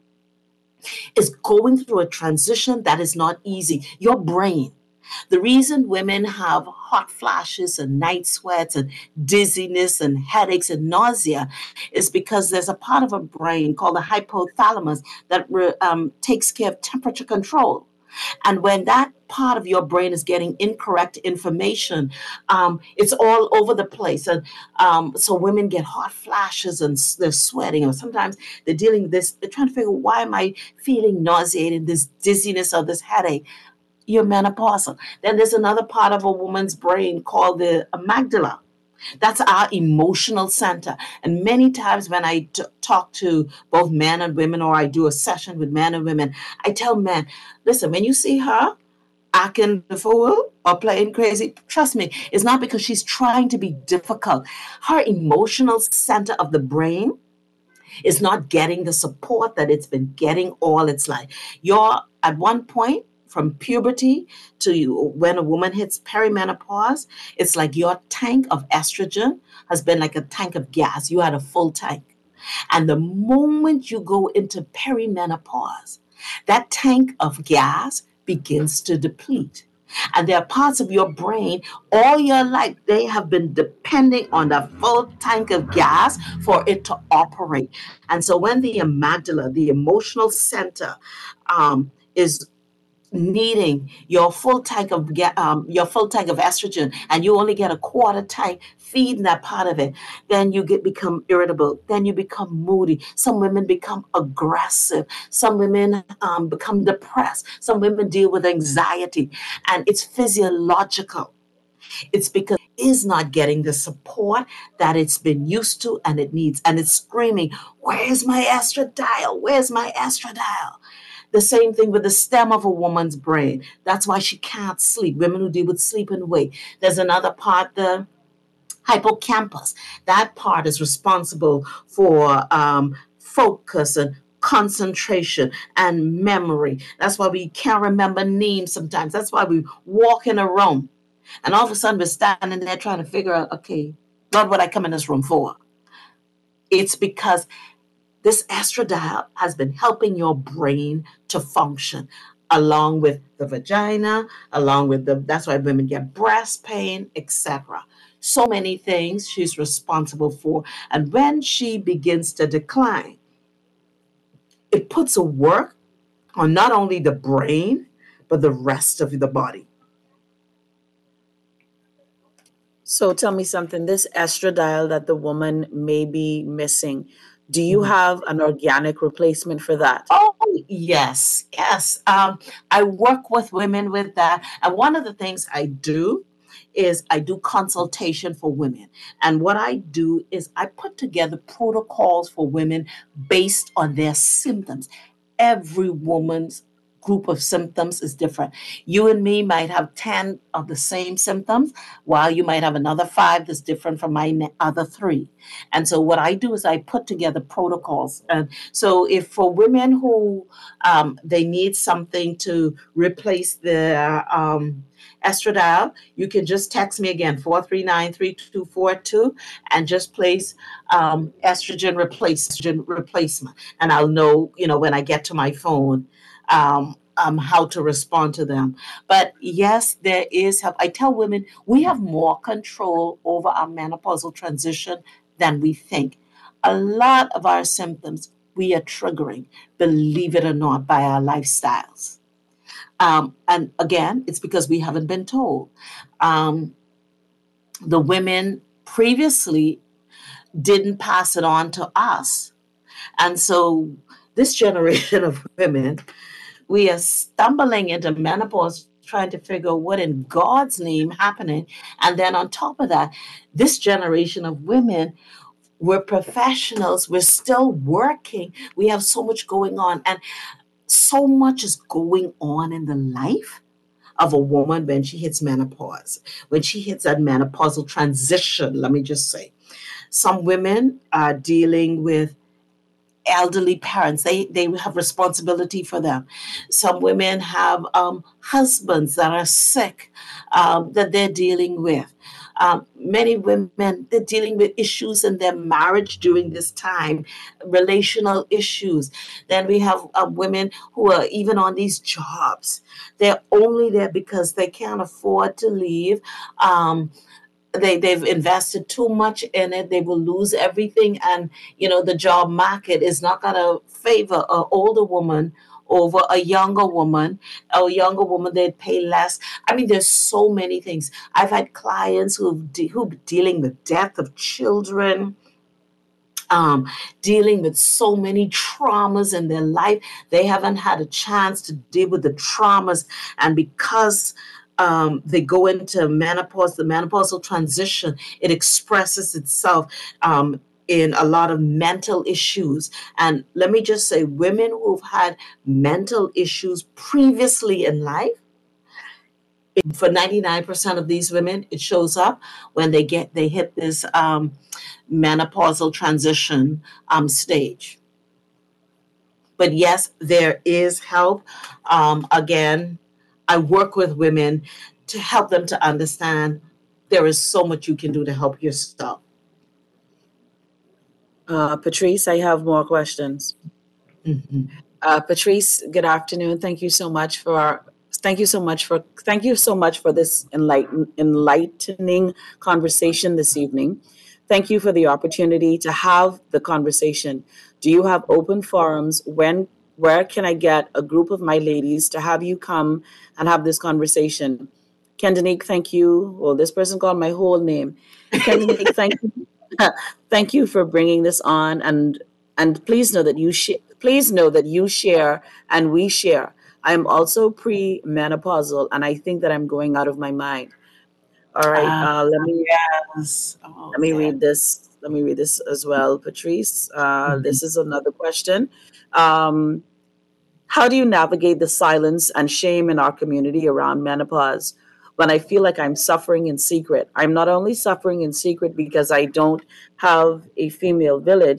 is going through a transition that is not easy. Your brain. The reason women have hot flashes and night sweats and dizziness and headaches and nausea is because there's a part of a brain called the hypothalamus that um, takes care of temperature control. And when that part of your brain is getting incorrect information, um, it's all over the place. And um, so women get hot flashes and they're sweating, or sometimes they're dealing with this. They're trying to figure, why am I feeling nauseated, this dizziness or this headache? You're menopausal. Then there's another part of a woman's brain called the amygdala. That's our emotional center. And many times when I t- talk to both men and women, or I do a session with men and women, I tell men, listen, when you see her acting the fool or playing crazy, trust me, it's not because she's trying to be difficult. Her emotional center of the brain is not getting the support that it's been getting all its life. You're at one point, from puberty to you, when a woman hits perimenopause, it's like your tank of estrogen has been like a tank of gas. You had a full tank. And the moment you go into perimenopause, that tank of gas begins to deplete. And there are parts of your brain all your life, they have been depending on the full tank of gas for it to operate. And so when the amygdala, the emotional center, um, is needing your full tank of um, your full tank of estrogen, and you only get a quarter tank feeding that part of it, then you get become irritable. Then you become moody. Some women become aggressive. Some women um, become depressed. Some women deal with anxiety, and it's physiological. It's because it is not getting the support that it's been used to and it needs, and it's screaming, "Where's my estradiol? Where's my estradiol?" The same thing with the stem of a woman's brain. That's why she can't sleep. Women who deal with sleep and wake. There's another part, the hippocampus. That part is responsible for um, focus and concentration and memory. That's why we can't remember names sometimes. That's why we walk in a room and all of a sudden we're standing there trying to figure out, okay, Lord, what I come in this room for? It's because this estradiol has been helping your brain to function along with the vagina, along with the, that's why women get breast pain, et cetera. So many things she's responsible for. And when she begins to decline, it puts a work on not only the brain, but the rest of the body. So tell me something, this estradiol that the woman may be missing, do you have an organic replacement for that? Oh, yes, yes. Um, I work with women with that. And one of the things I do is I do consultation for women. And what I do is I put together protocols for women based on their symptoms. Every woman's group of symptoms is different. You and me might have ten of the same symptoms, while you might have another five that's different from my other three. And so what I do is I put together protocols. And so if for women who um, they need something to replace their um, estradiol, you can just text me again, four three nine, three two four two, and just place um, estrogen, replace, estrogen replacement. And I'll know, you know, when I get to my phone, Um, um, how to respond to them. But yes, there is help. I tell women we have more control over our menopausal transition than we think. A lot of our symptoms we are triggering, believe it or not, by our lifestyles. Um, and again, it's because we haven't been told. Um, the women previously didn't pass it on to us. And so this generation of women, we are stumbling into menopause trying to figure out what in God's name happening. And then on top of that, this generation of women, we're professionals, we're still working. We have so much going on. And so much is going on in the life of a woman when she hits menopause, when she hits that menopausal transition, let me just say. Some women are dealing with elderly parents. They they have responsibility for them. Some women have um, husbands that are sick um, that they're dealing with. Um, many women, they're dealing with issues in their marriage during this time, relational issues. Then we have uh, women who are even on these jobs. They're only there because they can't afford to leave. Um, They, they've invested too much in it. They will lose everything. And, you know, the job market is not going to favor an older woman over a younger woman. A younger woman, they'd pay less. I mean, there's so many things. I've had clients who've de- who dealing with death of children, um, dealing with so many traumas in their life. They haven't had a chance to deal with the traumas. And because Um, they go into menopause, the menopausal transition, it expresses itself um, in a lot of mental issues. And let me just say, women who've had mental issues previously in life, for ninety-nine percent of these women, it shows up when they get they hit this um, menopausal transition um, stage. But yes, there is help. Um, again, I work with women to help them to understand there is so much you can do to help yourself. Uh, Patrice, I have more questions. Mm-hmm. Uh, Patrice, good afternoon. Thank you so much for thank you so much for thank you so much for this enlighten, enlightening conversation this evening. Thank you for the opportunity to have the conversation. Do you have open forums? When Where can I get a group of my ladies to have you come and have this conversation? Kendanique, thank you. Well, this person called my whole name. Kendanique, thank you. Thank you for bringing this on, and and please know that you sh- please know that you share and we share. I am also pre-menopausal, and I think that I'm going out of my mind. All right, Uh, uh, let me yes. Oh, let me yeah. read this. Let me read this as well, Patrice. Uh, Mm-hmm. This is another question. Um, How do you navigate the silence and shame in our community around menopause when I feel like I'm suffering in secret? I'm not only suffering in secret because I don't have a female village,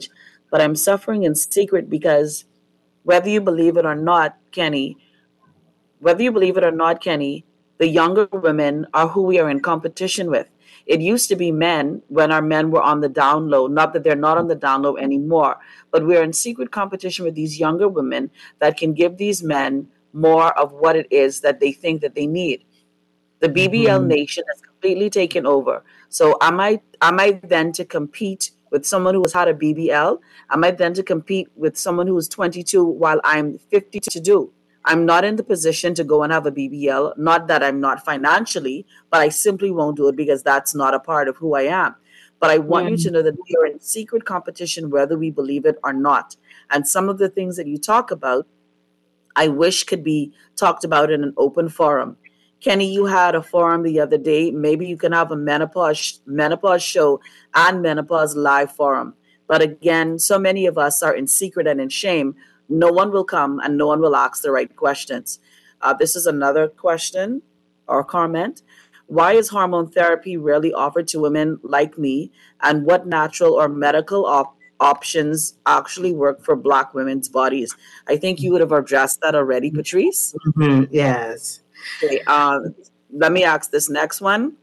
but I'm suffering in secret because whether you believe it or not, Kenny, whether you believe it or not, Kenny, the younger women are who we are in competition with. It used to be men when our men were on the down low. Not that they're not on the down low anymore, but we're in secret competition with these younger women that can give these men more of what it is that they think that they need. The B B L Mhm. nation has completely taken over. So am I am I then to compete with someone who has had a B B L? Am I then to compete with someone who is twenty-two while I'm fifty-two? I'm not in the position to go and have a B B L. Not that I'm not financially, but I simply won't do it because that's not a part of who I am. But I want you to know that we are in secret competition, whether we believe it or not. And some of the things that you talk about, I wish could be talked about in an open forum. Kenny, you had a forum the other day. Maybe you can have a menopause menopause show and menopause live forum. But again, so many of us are in secret and in shame. No one will come and no one will ask the right questions. Uh, this is another question or comment. Why is hormone therapy rarely offered to women like me? And what natural or medical op- options actually work for Black women's bodies? I think you would have addressed that already, Patrice. Mhm. Yes. Okay, um, let me ask this next one.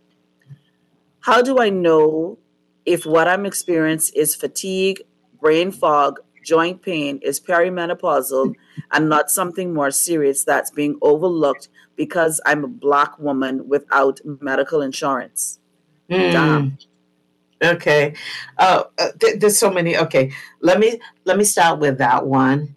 How do I know if what I'm experiencing is fatigue, brain fog, joint pain, is perimenopausal, and not something more serious that's being overlooked because I'm a Black woman without medical insurance? Damn. Mm. Okay. Uh, uh, th- there's so many. Okay. Let me let me start with that one.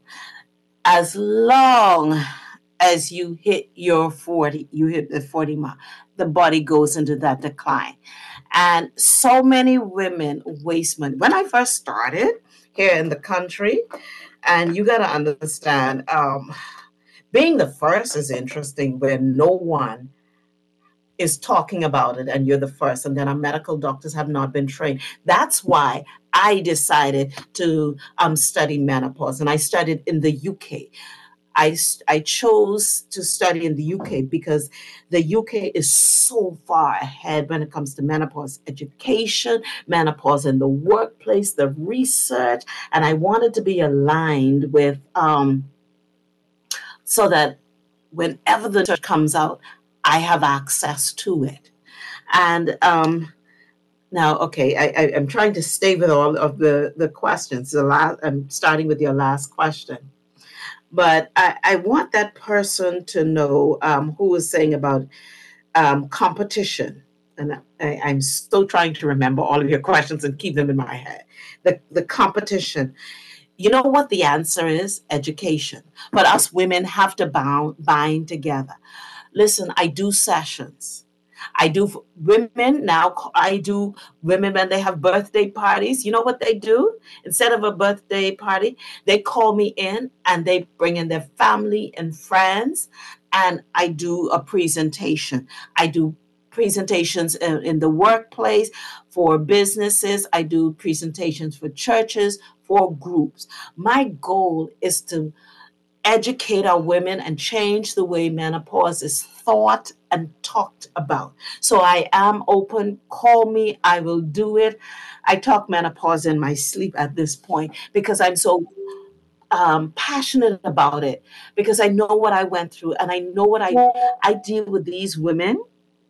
As long as you hit your forty, you hit the forty mark, the body goes into that decline. And so many women waste money. When I first started here in the country, and you got to understand, um, being the first is interesting when no one is talking about it and you're the first, and then our medical doctors have not been trained. That's why I decided to um, study menopause, and I studied in the U K. I, I chose to study in the U K because the U K is so far ahead when it comes to menopause education, menopause in the workplace, the research, and I wanted to be aligned with, um, so that whenever the research comes out, I have access to it. And um, now, okay, I, I, I'm trying to stay with all of the, the questions. The last, I'm starting with your last question. But I, I want that person to know um, who was saying about um, competition. And I, I'm still trying to remember all of your questions and keep them in my head. The, the competition. You know what the answer is? Education. But us women have to bound, bind together. Listen, I do sessions. I do women now. I do women when they have birthday parties. You know what they do? Instead of a birthday party, they call me in and they bring in their family and friends, and I do a presentation. I do presentations in, in the workplace for businesses. I do presentations for churches, for groups. My goal is to educate our women and change the way menopause is thought and talked about. So I am open. Call me. I will do it. I talk menopause in my sleep at this point because I'm so um, passionate about it, because I know what I went through and I know what I I deal with these women.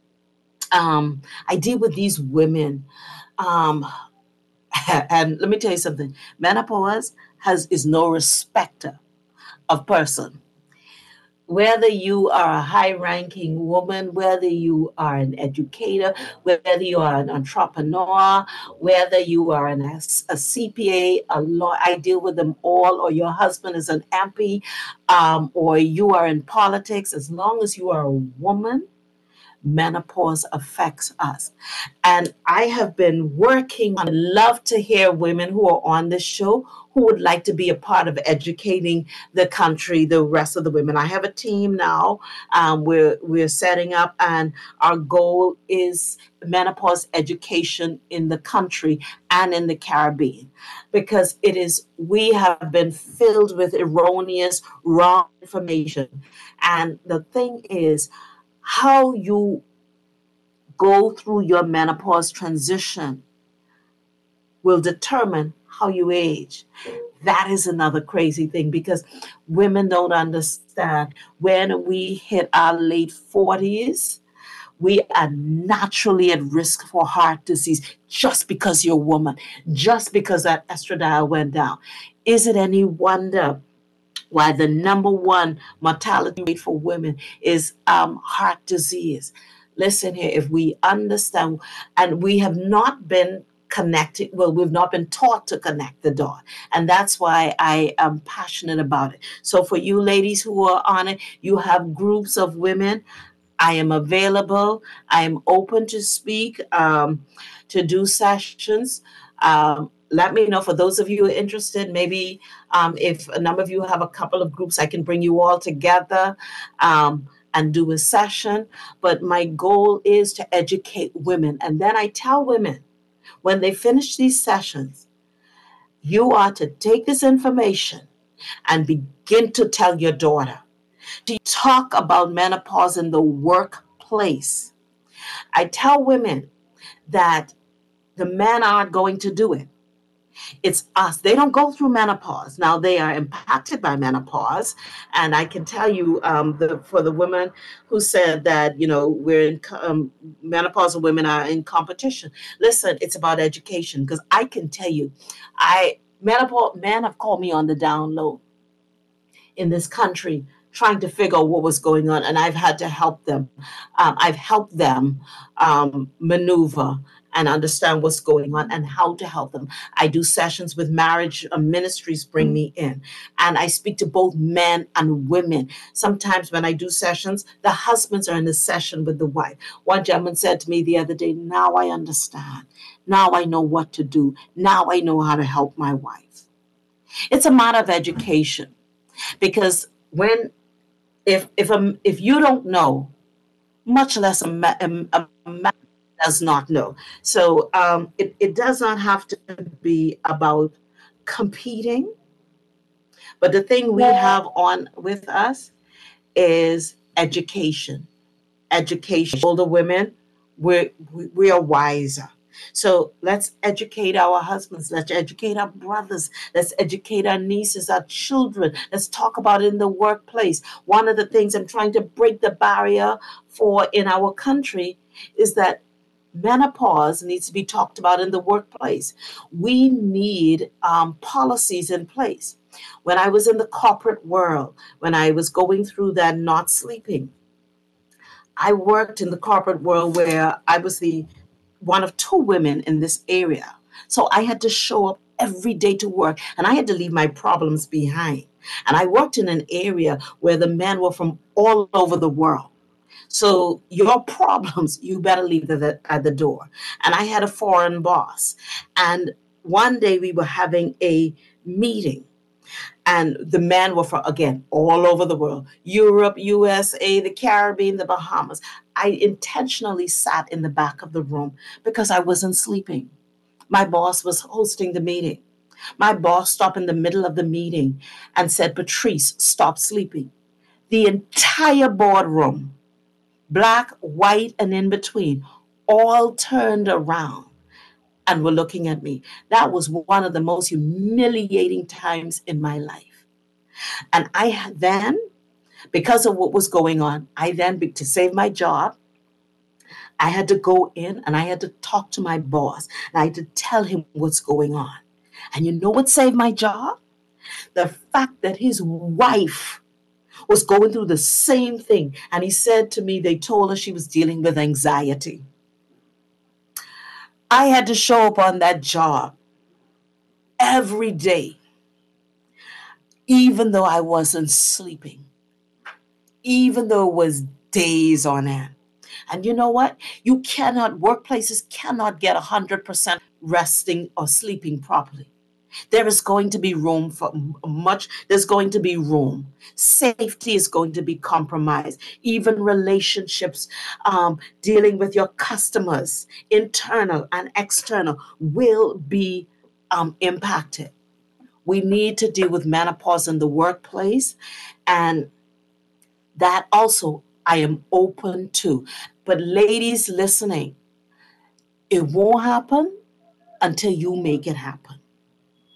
Um, I deal with these women. Um, and let me tell you something. Menopause has is no respecter of person. Whether you are a high ranking woman, whether you are an educator, whether you are an entrepreneur, whether you are an, a C P A, a law, I deal with them all, or your husband is an M P, um, or you are in politics, as long as you are a woman, menopause affects us. And I have been working on, I love to hear women who are on this show who would like to be a part of educating the country, the rest of the women. I have a team now. Um, we're, we're setting up, and our goal is menopause education in the country and in the Caribbean, because it is, we have been filled with erroneous, wrong information. And the thing is, how you go through your menopause transition will determine how you age. That is another crazy thing because women don't understand when we hit our late forties, we are naturally at risk for heart disease just because you're a woman, just because that estradiol went down. Is it any wonder why the number one mortality rate for women is um, heart disease? Listen here, if we understand, and we have not been connected, well, we've not been taught to connect the dot. And that's why I am passionate about it. So for you ladies who are on it, you have groups of women. I am available. I am open to speak, um, to do sessions. Um, let me know for those of you who are interested. Maybe um, if a number of you have a couple of groups, I can bring you all together um, and do a session. But my goal is to educate women. And then I tell women, when they finish these sessions, you are to take this information and begin to tell your daughter. To talk about menopause in the workplace. I tell women that the men aren't going to do it. It's us. They don't go through menopause. Now they are impacted by menopause. And I can tell you um, the, for the women who said that, you know, we're in um, menopausal women are in competition. Listen, it's about education because I can tell you, I menopause men have called me on the down low in this country trying to figure out what was going on. And I've had to help them. Um, I've helped them um, maneuver and understand what's going on and how to help them. I do sessions with marriage uh, ministries bring me in. And I speak to both men and women. Sometimes when I do sessions, the husbands are in the session with the wife. One gentleman said to me the other day, now I understand. Now I know what to do. Now I know how to help my wife. It's a matter of education. Because when, if if a, if you don't know, much less a, a, a man does not know. So um, it, it does not have to be about competing. But the thing we have on with us is education. Education. Older women, we're, we, we are wiser. So let's educate our husbands. Let's educate our brothers. Let's educate our nieces, our children. Let's talk about it in the workplace. One of the things I'm trying to break the barrier for in our country is that menopause needs to be talked about in the workplace. We need um, policies in place. When I was in the corporate world, when I was going through that not sleeping, I worked in the corporate world where I was the one of two women in this area. So I had to show up every day to work and I had to leave my problems behind. And I worked in an area where the men were from all over the world. So your problems, you better leave them at the door. And I had a foreign boss. And one day we were having a meeting. And the men were from, again, all over the world. Europe, U S A, the Caribbean, the Bahamas. I intentionally sat in the back of the room because I wasn't sleeping. My boss was hosting the meeting. My boss stopped in the middle of the meeting and said, Patrice, stop sleeping. The entire boardroom, black, white, and in between, all turned around and were looking at me. That was one of the most humiliating times in my life. And I then, because of what was going on, I then, to save my job, I had to go in and I had to talk to my boss. And I had to tell him what's going on. And you know what saved my job? The fact that his wife was going through the same thing. And he said to me, they told her she was dealing with anxiety. I had to show up on that job every day, even though I wasn't sleeping, even though it was days on end. And you know what? You cannot, workplaces cannot get one hundred percent resting or sleeping properly. There is going to be room for much. There's going to be room. Safety is going to be compromised. Even relationships, um, dealing with your customers, internal and external, will be um, impacted. We need to deal with menopause in the workplace. And that also I am open to. But ladies listening, it won't happen until you make it happen.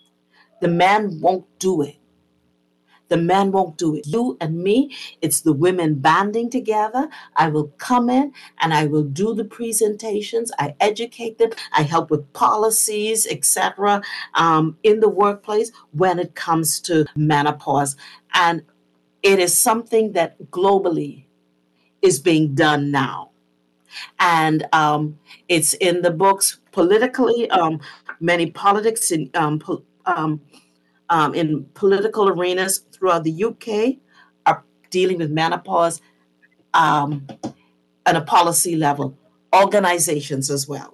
The man won't do it. The man won't do it. You and me, it's the women banding together. I will come in and I will do the presentations. I educate them. I help with policies, et cetera, um, in the workplace when it comes to menopause. And it is something that globally is being done now. And um, it's in the books politically. Um, many politics in um, po- um, um, in political arenas throughout the U K are dealing with menopause um, at a policy level. Organizations as well.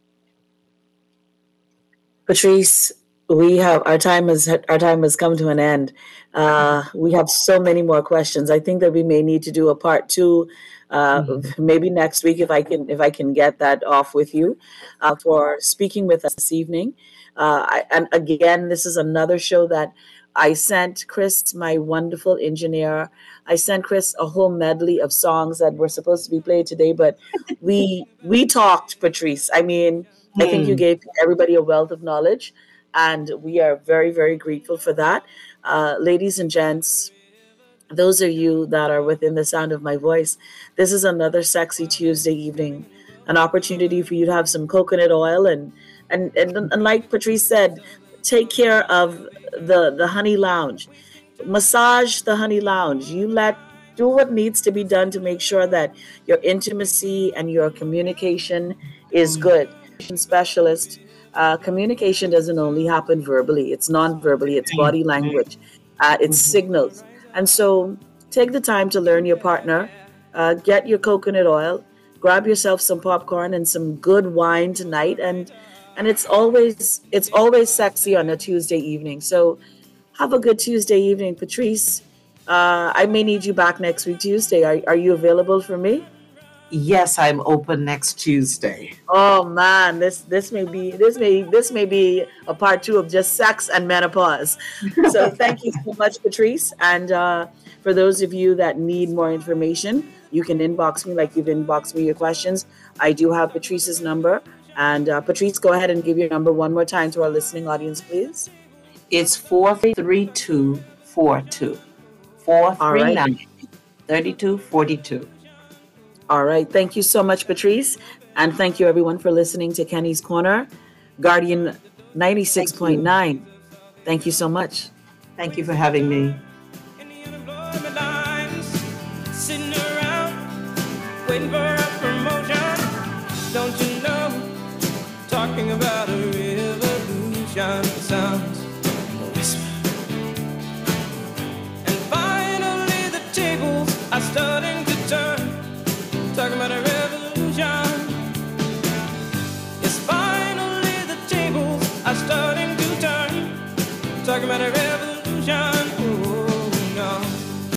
Patrice, we have our time has our time has come to an end. Uh, we have so many more questions. I think that we may need to do a part two, uh, mm-hmm. maybe next week if I can if I can get that off with you, uh, for speaking with us this evening. Uh, I, and again, this is another show that I sent Chris, my wonderful engineer. I sent Chris a whole medley of songs that were supposed to be played today, but we we talked, Patrice. I mean, mm. I think you gave everybody a wealth of knowledge, and we are very, very grateful for that. Uh, ladies and gents, those of you that are within the sound of my voice, this is another sexy Tuesday evening, an opportunity for you to have some coconut oil and and and, and like Patrice said, take care of the the honey lounge. Massage the honey lounge. You let do what needs to be done to make sure that your intimacy and your communication is good. Specialist, uh, communication doesn't only happen verbally. It's non-verbally. It's body language. Uh, it's mm-hmm. signals. And so take the time to learn your partner. Uh, get your coconut oil. Grab yourself some popcorn and some good wine tonight. And And it's always it's always sexy on a Tuesday evening. So have a good Tuesday evening, Patrice. Uh, I may need you back next week, Tuesday. Are are you available for me? Yes, I'm open next Tuesday. Oh man, this this may be this may this may be a part two of just sex and menopause. So thank you so much, Patrice. And uh, for those of you that need more information, you can inbox me like you've inboxed me your questions. I do have Patrice's number. And uh, Patrice, go ahead and give your number one more time to our listening audience, please. It's four three two four two. four three nine, three two four two. All right. Thank you so much, Patrice. And thank you, everyone, for listening to Kenny's Corner, Guardian ninety-six point nine. Thank you so much. Thank you for having me. Sitting around, waiting for a promotion. Don't you know? Talking about a revolution sounds